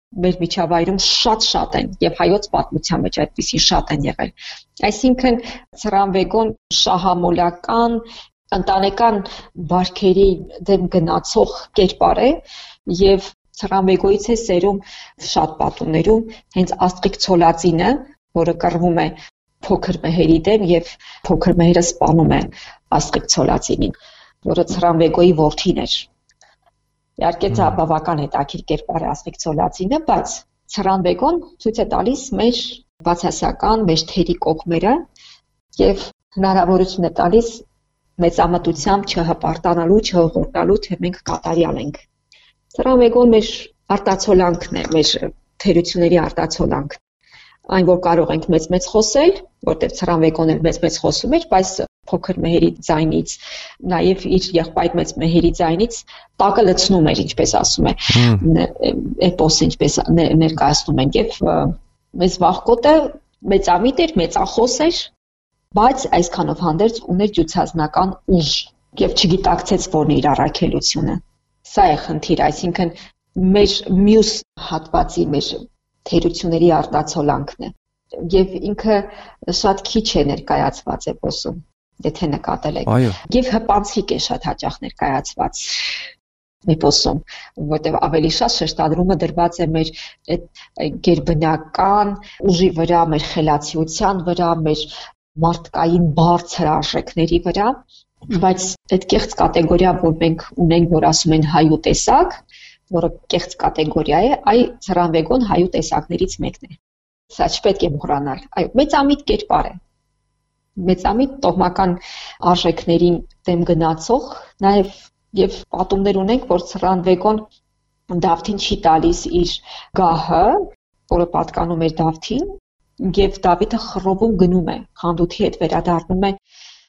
մեր միջավայրում շատ են եւ հայոց պատմության մեջ այդպիսի շատ են եղել։ Այսինքն ցրամվեգոն շահամոլական ընտանեկան բարքերի դեմ գնացող կերպար է եւ ցրամվեգոից է սերում շատ պատումներում հենց Աստղիկ Ցոլածինը, որը կռվում է փոքր մեհերի դեմ եւ փոքր մեհերը սպանում է Աստղիկ Ցոլածինին, որը ցրամվեգոյի որդին էր։ Իհարկե դա բավական հետաքրքիր կերպար է Աստղիկ Ցոլածինը, բայց ցրամվեգոն ցույց է տալիս մեր բացասական, մեր թերի կողմերը եւ հնարավորություն է տալիս մեծամտությամբ չհպարտանալու, չհողորտալու, թե մենք կատարյալ ենք։ Ցրամվեգոն մեր արտացոլանքն է, մեր թերությունների արտացոլանքն։ Այն որ կարող ենք մեծ խոսել, որտեղ ցրամվեգոն էլ մեծ խոսում էր, բայց փոքր մեհերի ձայնից, նաև իր եղբայր մեծ մեհերի ձայնից տակը լցնում էր, ինչպես ասում է, էպոսը ինչպես ներկայացնում են, եւ մեծ վախկոտը մեծամիտ էր, մեծախոս էր, բայց այսքանով հանդերձ ուներ ջուցածնական ուժ եւ չգիտակցեց որն է իր առաքելությունը։ Սա է խնդիրը, այսինքն մեր մյուս հատվածի մեր թերությունների արտացոլանքն է եւ ինքը շատ քիչ է ներկայացված էպոսում, եթե նկատել եք, եւ հպանցիկ է շատ հաճախ ներկայացված էպոսում, որտեղ ավելի շատ շեշտադրումը դրված է մեր գերբնական ուժի վրա, մեր խելացիության վրա, մեր մարդկային բարձր արժեքների վրա, բայց այդ կեղծ կատեգորիա, որ մենք ունենք, որ ասում են հայու տեսակ, որը կեղծ կատեգորիա է, այ ցրամվեգոն հայու տեսակներից մեկն է։ Սա չպետք է մոռանալ։ Այո, մեծամիտ կերպար է։ Մեծամիտ տոհմական արժեքներին դեմ գնացող, նաև եւ պատումներ ունենք, որ ցրամվեգոն Դավթին չի տալիս իր գահը, որը պատկանում էր Դավթին, եւ Դավիթը խռովում գնում է, խանդութի հետ վերադառնում է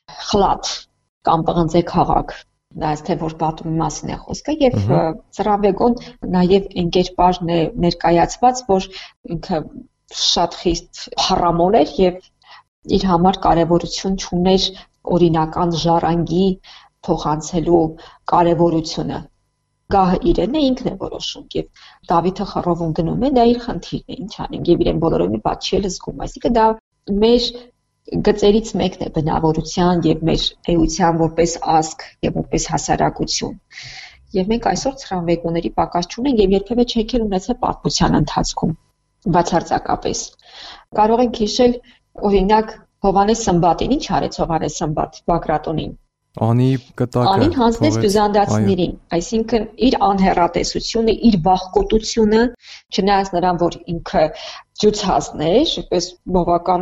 Խլատ կամ Պղնձե քաղաք։ Այս թե որ պատումի մասին է խոսքը եւ Ցրամվեգոն նաեւ այն կերպարն է ներկայացված, որ ինքը շատ խիստ փառամոլ էր եւ իր համար կարեւորություն չուներ օրինական ժառանգի փոխանցելու կարեւորությունը։ Գահը իրեն է, ինքն է որոշում եւ Դավիթը խռովում գնում է, դա իր խնդիրն է, ինչ անենք եւ իրեն բոլորովին բաց չի զգում, այսինքն դա մեր գծերից մեկն է բնավորության եւ մեր էության որպես ազգ եւ որպես հասարակություն։ Եվ մենք այսօր ցրամվեգոների պակաս չունենք եւ երբեւե չենք ունեցել պատմության ընթացքում բացարձակապես։ Կարող ենք հիշել օրինակ Հովհաննես Սմբատին, ինչ արեց Հովհաննես Սմբատ Բագրատոնին։ Անի կտակը Անին հանձնեց բյուզանդացիներին, այսինքն իր անհեռատեսությունը, իր վախկոտությունը, չնայած նրան, որ ինքը ջուցածն էր, այսպես բավական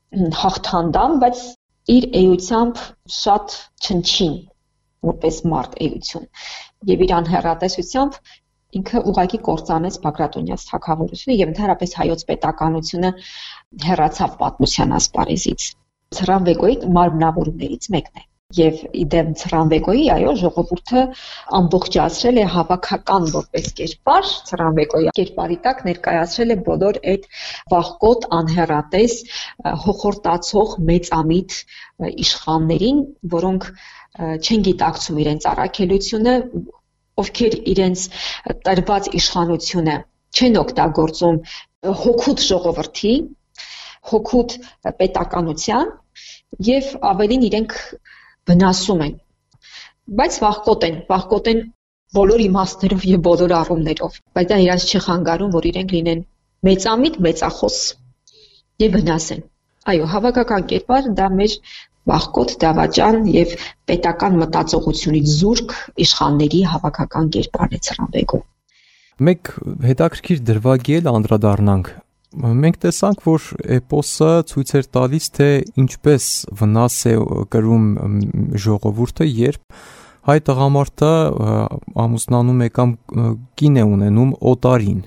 հաղթանդամ, բայց իր էությամբ շատ չնչին, որպես մարդ էություն, եւ իր անհեռատեսությամբ ինքը ուղղակի կործանեց Բագրատոնյաց թագավորությունը եւ ընդհանրապես հայոց պետականությունը հեռացավ պատմության ասպարեզից։ Ցրամվեգոյի մարմնավորումներից մեկն է։ Եվ իդեմ Ցրամվեգոյի, այո, ժողովուրդը ամբողջացրել է հավաքական որպես կերպար, Ցրամվեգոյի կերպարի տակ ներկայացրել է բոլոր այդ վախկոտ, անհեռատես, հոխորտացող մեծամիտ իշխաններին, որոնք չեն գիտակցում իրենց առաքելությունը, ովքեր իրենց տրված իշխանությունը չեն օգտագործում հոգուտ ժողովրդի, հոգուտ պետականության եւ ավելին իրենք վնասում են, բայց վախկոտ են բոլոր իմաստներով եւ բոլոր առումներով, բայց դա իրաց չի խանգարում, որ իրենք լինեն մեծամիտ, մեծախոս եւ վնասեն։ Այո, հավաքական կերպար դա մեր վախկոտ, դավաճան եւ պետական մտածողությունից զուրկ իշխանների հավաքական կերպարն է Ցրամվեգոն։ Մեկ հետաքրքիր դրվագի էլ անդրադառնանք։ Մենք տեսանք, որ էպոսը ցույց էր տալիս, թե ինչպես վնաս է կրում ժողովուրդը, երբ հայ տղամարդը ամուսնանում է կամ կին է ունենում օտարին։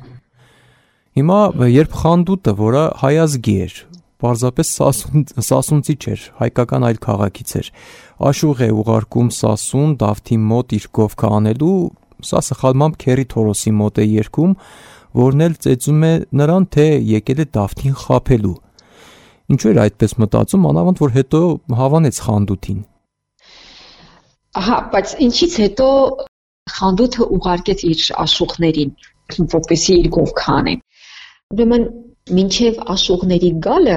Հիմա երբ խանդուտը, որը հայազգի էր, պարզապես Սասունցի չէր, հայկական այլ քաղաքից էր, աշուղ է ուղարկում Սասուն Դավթի մոտ իր գովքը անելու, սա սխալմամբ Քերի Թորոսի մոտ է երգում, որն էլ ծեծում է նրան, թե եկել է Դավթին խաբելու։ Ինչու էր այդպես մտածում, անավանդ որ հետո հավանեց խանդութին։ Ահա, բայց ինչից հետո խանդութը ուղարկեց իր աշուղներին։ որպեսզի իր գովքը անեն։ Ուրեմն մինչև աշուղների գալը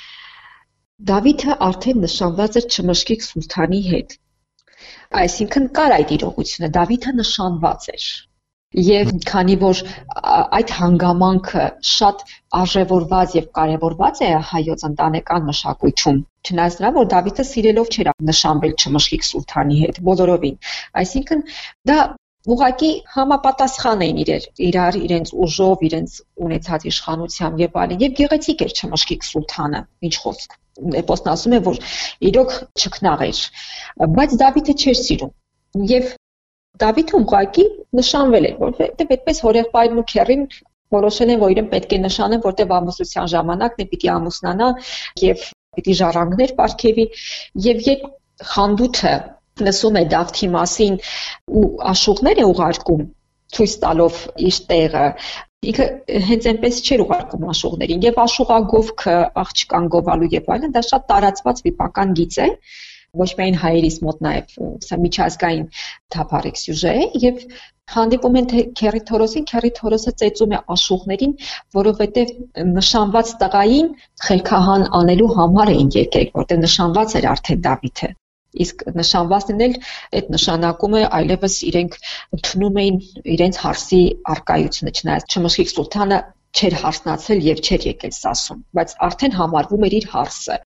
Դավիթը արդեն նշանված էր Չմշկիկ Սուլթանի հետ։ Այսինքն կար այդ իրողությունը, Դավիթը նշանված էր։ Եվ քանի որ այդ հանգամանքը շատ արժևորված եւ կարեւորված է հայոց ընտանեկան մշակույթում, չնայած նրան, որ Դավիթը սիրելով չէր նշանվել Չմշկիկ Սուլթանի հետ բոլորովին, այսինքն դա ուղղակի համապատասխան էին իրենց ուժով, իրենց ունեցած իշխանությամբ եւ այլն, եւ գեղեցիկ էր Չմշկիկ Սուլթանը, ինչ խոսք։ Էպոսն ասում է, որ իրոք չքնաղ էր, բայց Դավիթը չէր սիրում եւ Դավիթը ուղղակի նշանվել էր, որովհետև այդպես հորեղբայրն ու քեռին որոշել են, որ իրեն պետք է նշանեն, որտեղ ամուսնության ժամանակ նա պիտի ամուսնանա եւ պիտի ժառանգներ պարգևի, եւ երբ խանդութը լսում է Դավթի մասին ու աշուղներ է ուղարկում, ցույց տալով իր տեղը, ինքը հենց այնպես չէր ուղարկում աշուղներին, եւ աշուղագովքը, աղջկան գովալու եւ այլն, դա շատ տարածված վիպական գիծ է, ոչ միայն հայերիս մոտ նաև սա միջազգային թափառիկ սյուժե է եւ հանդիպում են Քերի Թորոսին, Քերի Թորոսը ծեծում է աշուղներին, որովհետեւ նշանված տղային խելքահան անելու համար էին եկել, որտեղ նշանված էր արդեն Դավիթը։ Իսկ նշանված լինել այդ նշանակում է այլևս իրենք ընդունում էին իրենց հարսի արկայությունը, չնայած Չմշկիկ Սուլթանը չէր հարսնացել եւ չէր եկել Սասուն, բայց արդեն համարվում էր իր հարսը։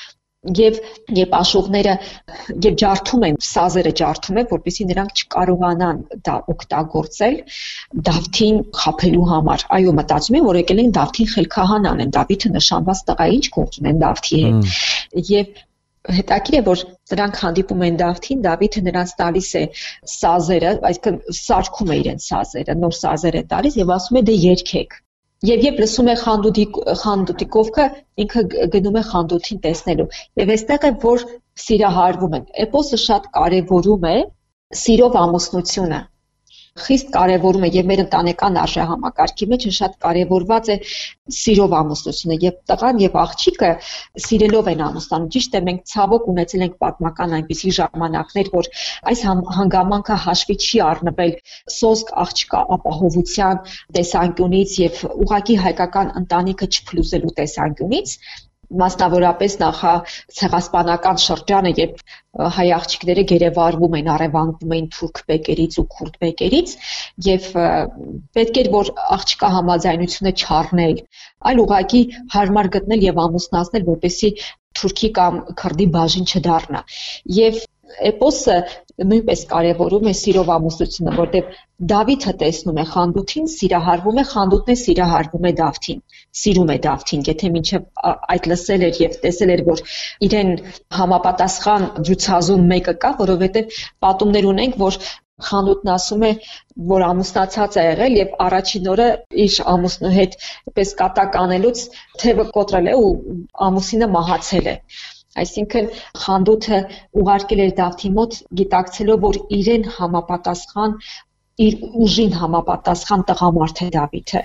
Եվ երբ աշուղները եւ ջարդում են, սազերը ջարդում են, որպեսզի նրանք չկարողանան դա օգտագործել Դավթին խաբելու համար։ Այո, մտածում են, որ եկել են Դավթին խելքահան անեն, Դավիթը նշանված տղա է, ինչ գործ ունեն Դավթի հետ։ Եվ հետաքրքիր է, որ նրանք հանդիպում են Դավթին, Դավիթը նրանց տալիս է սազերը, այսինքն սարքում է իրենց սազերը, նոր սազեր է տալիս եւ ասում է դե երգեք։ Եվ երբ լսում է խանդուտի կովքը, ինքը գնում է խանդութին տեսնելու։ Եվ այստեղ է, որ սիրահարվում են։ Էպոսը շատ կարևորում է սիրով ամուսնությունը։ Խիստ կարևորում է եւ մեր ընտանեկան արժեհամակարգի մեջ շատ կարևորված է սիրով ամուսնությունը եւ տղան եւ աղջիկը սիրելով են ամուսնանում։ Ճիշտ է, մենք ցավոք ունեցել ենք պատմական այնպիսի ժամանակներ, որ այս հանգամանքը հաշվի չի առնվել սոսկ աղջկա ապահովության տեսանկյունից եւ ուղղակի հայկական ընտանիքը չփլուզելու տեսանկյունից, մասնավորապես նախա ցեղասպանական շրջանը, երբ հայ աղջիկները գերեվարվում են, առևանգվում են թուրք բեկերից ու քուրդ բեկերից եւ պետք էր որ աղջկա համաձայնությունը չառնել, այլ ուղղակի հարմար գտնել եւ ամուսնացնել, որպեսզի թուրքի կամ քրդի բաժին չդառնա։ Եվ էպոսը նույնպես կարևորում է սիրով ամուսնությունը, որտեղ Դավիթը տեսնում է խանդութին, սիրահարվում է, խանդութն է սիրահարվում է Դավթին, սիրում է Դավթին, եթե մինչև այդ լսել էր եւ տեսել էր, որ իրեն համապատասխան ջուցազուն մեկը կա, որովհետեւ պատումներ ունենք, որ խանդութն ասում է, որ ամուսնացած է եղել եւ առաջին օրը իր ամուսնու հետ պես կատակ անելուց թևը կոտրել է ու ամուսինը մահացել է։ Այսինքն խանդութը ուղարկել էր Դավթի մոտ, գիտակցելով, որ իրեն համապատասխան, իր ուժին համապատասխան տղամարդ է Դավիթը։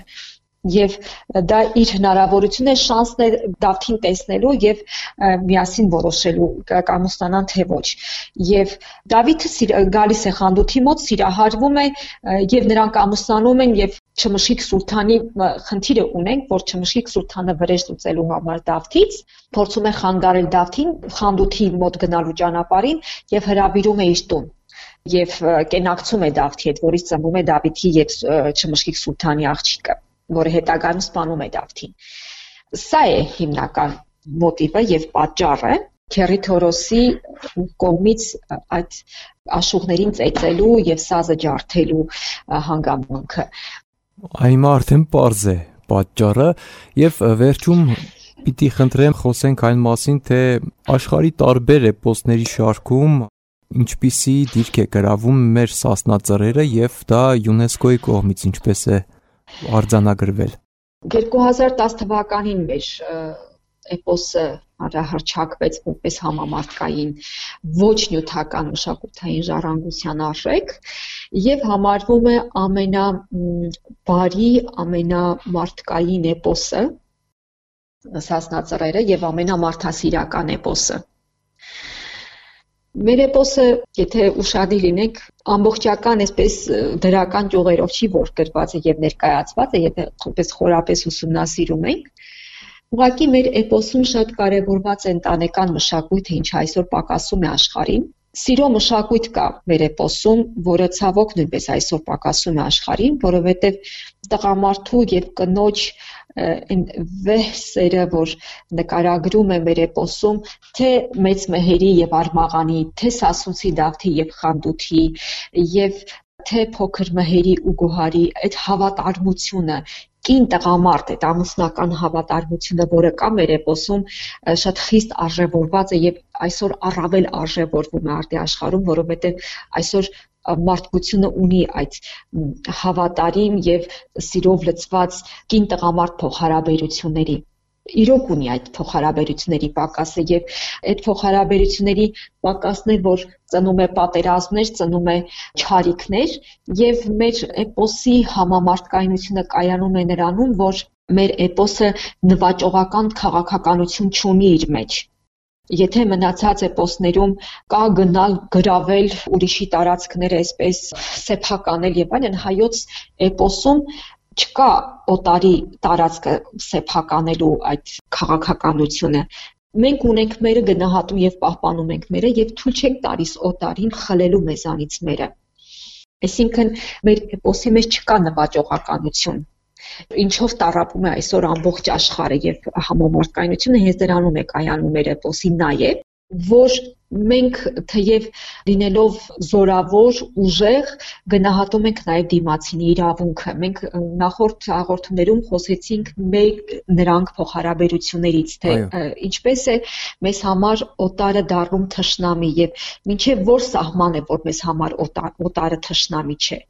Եվ դա իր հնարավորությունն է, շանսն է Դավթին տեսնելու եւ միասին որոշելու կամուսնանան թե ոչ։ Եվ Դավիթը գալիս է խանդութի մոտ, սիրահարվում է եւ նրանք ամուսնանում են եւ Չմշկիկ Սուլթանի խնդիրը ունենք, որ Չմշկիկ Սուլթանը վրեժ լուծելու համար Դավթից փորձում է խանգարել Դավթին խանդութի մոտ գնալու ճանապարհին եւ հրավիրում է իր տուն։ Եվ կենակցում է Դավթի հետ, որից ծնվում է Դավիթի եւ Չմշկիկ Սուլթանի աղջիկը, որը հետագայում սպանում է Դավթին։ Սա է հիմնական մոտիվը եւ պատճառը Քերի Թորոսի կողմից այդ աշուղներին ծեծելու եւ սազը ջարդելու հանգամանքը։ Այմա արդեն պարզ է պատճառը եւ վերջում պիտի խնդրեմ խոսենք այն մասին, թե աշխարհի տարբեր էպոսների շարքում ինչպիսի դիրք է գրավում մեր Սասնա ծռերը եւ դա ՅՈՒՆԵՍԿՕ-ի կողմից ինչպես է արձանագրվել։ 2010 թվականին մեր էպոսը հռչակվեց որպես համամարտկային ոչ նյութական մշակութային ժառանգության արժեք եւ համարվում է ամենաբարի, ամենամարտկային էպոսը Սասնա ծռերը եւ ամենամարդասիրական էպոսը։ Մեր էպոսը, եթե ուշադիր լինենք, ամբողջական այսպես դրական ճյուղերով չի, որ գրված է եւ ներկայացված է, եթե խորապես ուսումնասիրում ենք, ուղղակի մեր էպոսում շատ կարևորված է ընտանեկան մշակույթը, ինչը այսօր պակասում է աշխարհին։ Սիրո մշակույթ կա մեր էպոսում, որը ցավոք նույնպես այսօր պակասում է աշխարհին, որովհետեւ տղամարդու եւ կնոջ այն վեհ սերը, որ նկարագրում է մեր էպոսում, թե մեծ մհերի եւ արմաղանի, թե Սասունցի Դավթի եւ Խանդութի, եւ թե փոքր մհերի ու գոհարի այդ հավատարմությունը, կին տղամարդ այդ ամուսնական հավատարմությունը, որը կա մեր էպոսում, շատ խիստ արժևորված է եւ այսօր առավել արժևորվում է արդի աշխարհում, որովհետեւ այսօր մարդկությունը ունի այդ հավատարիմ եւ սիրով լցված կին տղամարդ փոխհարաբերությունների, իրոք ունի այդ փոխհարաբերությունների պակասը եւ այդ փոխհարաբերությունների պակասն է, որ ծնում է պատերազմներ, ծնում է չարիքներ եւ մեր էպոսի համամարտկայնությունը կայանում է նրանում, որ մեր էպոսը նվաճողական քաղաքականություն չունի իր մեջ։ Եթե մնացած էպոսներում կա գնալ գրավել ուրիշի տարածքները, այսպես սեփականել եւ այլն, հայոց էպոսում չկա օտարի տարածքը սեփականելու այդ քաղաքականությունը։ Մենք ունենք մերը, գնահատում եւ պահպանում ենք մերը եւ թույլ չենք տալիս օտարին խլելու մեզանից մերը։ Այսինքն մեր էպոսի մեջ չկա նվաճողականություն, ինչով տառապում է այսօր ամբողջ աշխարհը եւ համամարտկայնությունը հենց դրանում է կայանում մեր էպոսի նաեւ, որ մենք թեև լինելով զորավոր, ուժեղ, գնահատում ենք նաև դիմացինի իրավունքը։ Մենք նախորդ հաղորդումներում խոսեցինք նրանք փոխհարաբերություններից, թե ինչպես է մեզ համար օտարը դառնում թշնամի եւ մինչեւ որ սահման է, որ մեզ համար օտարը թշնամի չէ։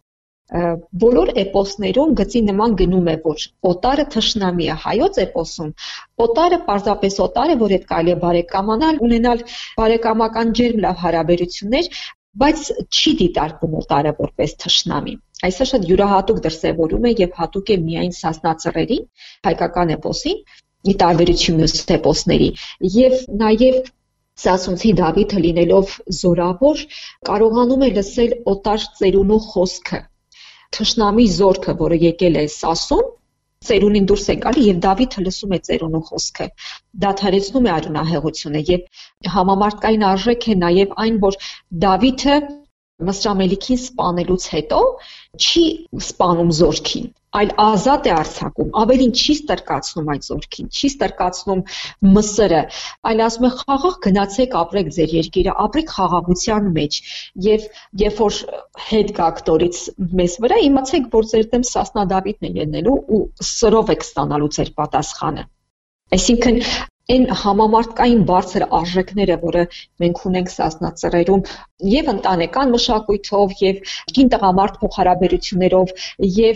Բոլոր էպոսներում գծի նման գնում է, որ օտարը թշնամի է, հայոց էպոսում օտարը պարզապես օտար է, որ այդ կարելի է բարեկամանալ, ունենալ բարեկամական ջերմ լավ հարաբերություններ, բայց չի դիտարկվում օտարը որպես թշնամի։ Այսը շատ յուրահատուկ դրսևորում է եւ հատուկ է միայն Սասնա ծռերի հայկական էպոսին, ի տարբերություն մյուս էպոսների, եւ նաեւ Սասունցի Դավիթը լինելով զորավոր, կարողանում է լսել օտար ծերունու խոսքը։ Թշնամի զորքը, որը եկել է Սասուն, ծերունին դուրս է գալի եւ Դավիթը լսում է ծերունու խոսքը։ Դադարեցնում է արյունահեղությունը եւ համամարտկային արժեք է նաեւ այն, որ Դավիթը Մսրամելիքին սպանելուց հետո չի սպանում զորքին, այլ ազատ է արձակում, ավելին չի ստրկացնում այդ զորքին, չի ստրկացնում Մսրը, այլ ասում է խաղաղ գնացեք ապրեք ձեր երկիրը, ապրեք խաղաղության մեջ եւ երբ որ հետ գաք տորից մեզ վրա, իմացեք, որ ձեր դեմ Սասնա Դավիթն է ելնելու ու սրով եք ստանալու ձեր պատասխանը։ Այսինքն այն համամարտկային բարձր արժեքները, որը մենք ունենք Սասնա ծռերում, եւ ընտանեկան մշակույթով, եւ կին տղամարդ փոխհարաբերություններով, եւ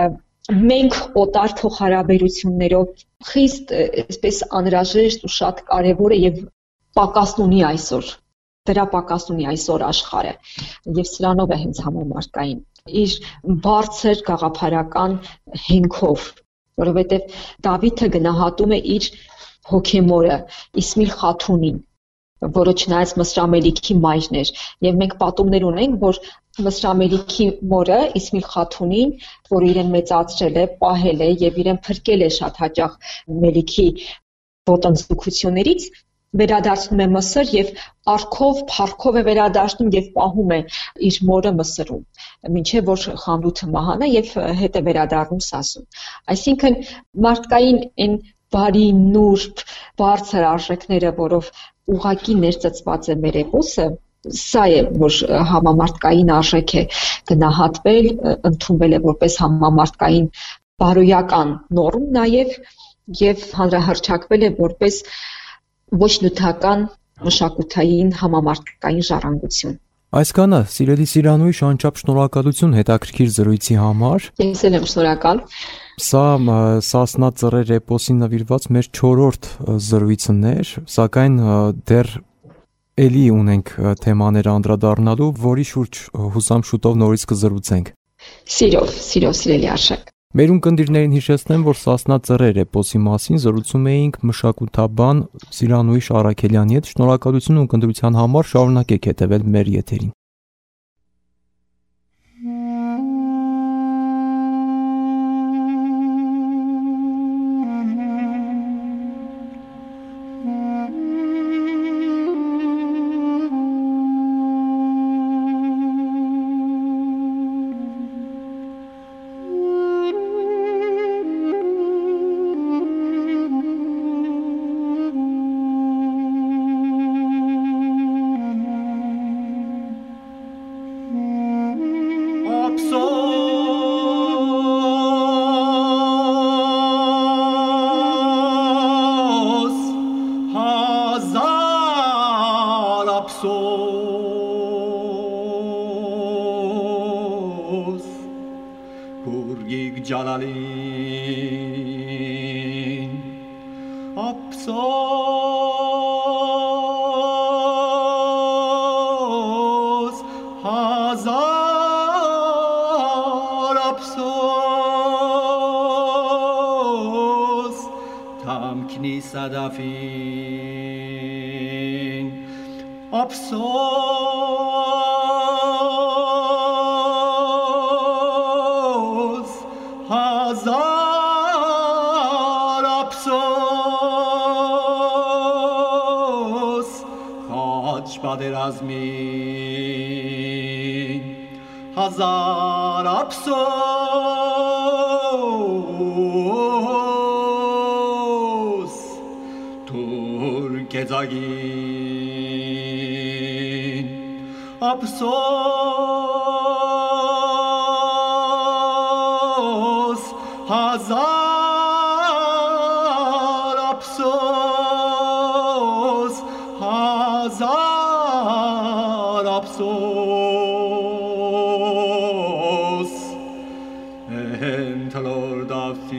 մենք օտար փոխհարաբերություններով, խիստ այսպես անհրաժեշտ ու շատ կարեւոր է եւ պակասն ունի այսօր։ Դրա պակասն ունի այսօր աշխարհը, եւ սրանով է հենց համամարտկային իր բարձր գաղափարական հենքով, որովհետեւ Դավիթը գնահատում է իր հոգեմորը Իսմիլ Խաթունին, որը չնայած Մսրամելիքի մայրն էր, եւ մենք պատումներ ունենք, որ Մսրամելիքի մորը Իսմիլ Խաթունին, որ իրեն մեծացրել է, պահել է եւ իրեն փրկել է շատ հաճախ Մելիքի ոտնձգություններից, վերադարձնում է Մսր եւ արքով, փառքով է վերադարձնում եւ պահում է իր մորը Մսրում, մինչեւ որ Խանդութը մահանա եւ հետ է վերադառնում Սասուն։ Այսինքն մարդկային այն բարի նուրբ բարձր արժեքները, որով ուղակի ներծծված է մեր էպոսը, սա է, որ համամարտկային արժեք է գնահատվել, ընդունվել է որպես համամարտկային բարոյական նորմ նաև եւ հանրահռչակվել է որպես ոչ նյութական մշակութային համամարտկային ժառանգություն։ Այսքանը, սիրելի Սիրանուհի, անչափ շնորհակալություն հետաքրքիր զրույցի համար։ Ես էլ եմ շնորհակալ։ Սա Սասնա ծռեր էպոսին նվիրված մեր 4-րդ զրույցն էր, սակայն դեռ էլի ունենք թեմաներ անդրադառնալու, որի շուրջ հուսամ շուտով նորից կզրուցենք։ Սիրով, սիրելի Արշակ։ Մեր ունկնդիրներին հիշեցնեմ, որ Սասնա Ծռեր էպոսի մասին զրուցում էինք մշակութաբան Սիրանուհի Շարաքելյանի հետ։ Շնորհակալություն ունկնդրության համար, շարունակեք հետևել մեր եթերին։ Hazar afsos Turkezagin afsos Hazar afsos Hazar afsos Entalor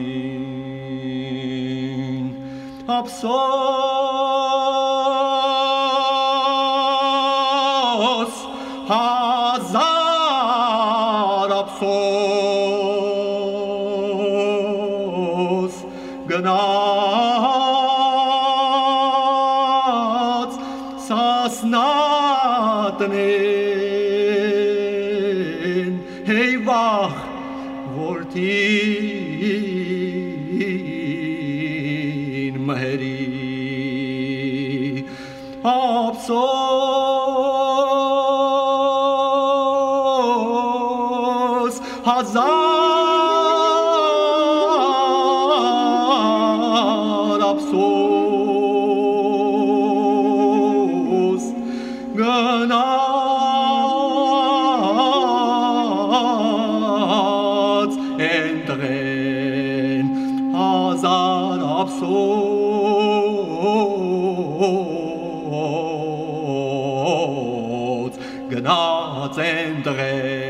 daftin afsos Hazar afsos Gnaц Sasnatnen hey vach vortin maheri afsos Hazar afsos Gnaц entren Hazar afsos Gnaц entren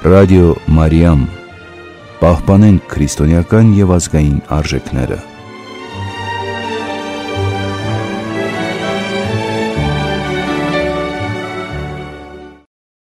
Ռադիո Մարիամ, պահպանենք քրիստոնեական եւ ազգային արժեքները։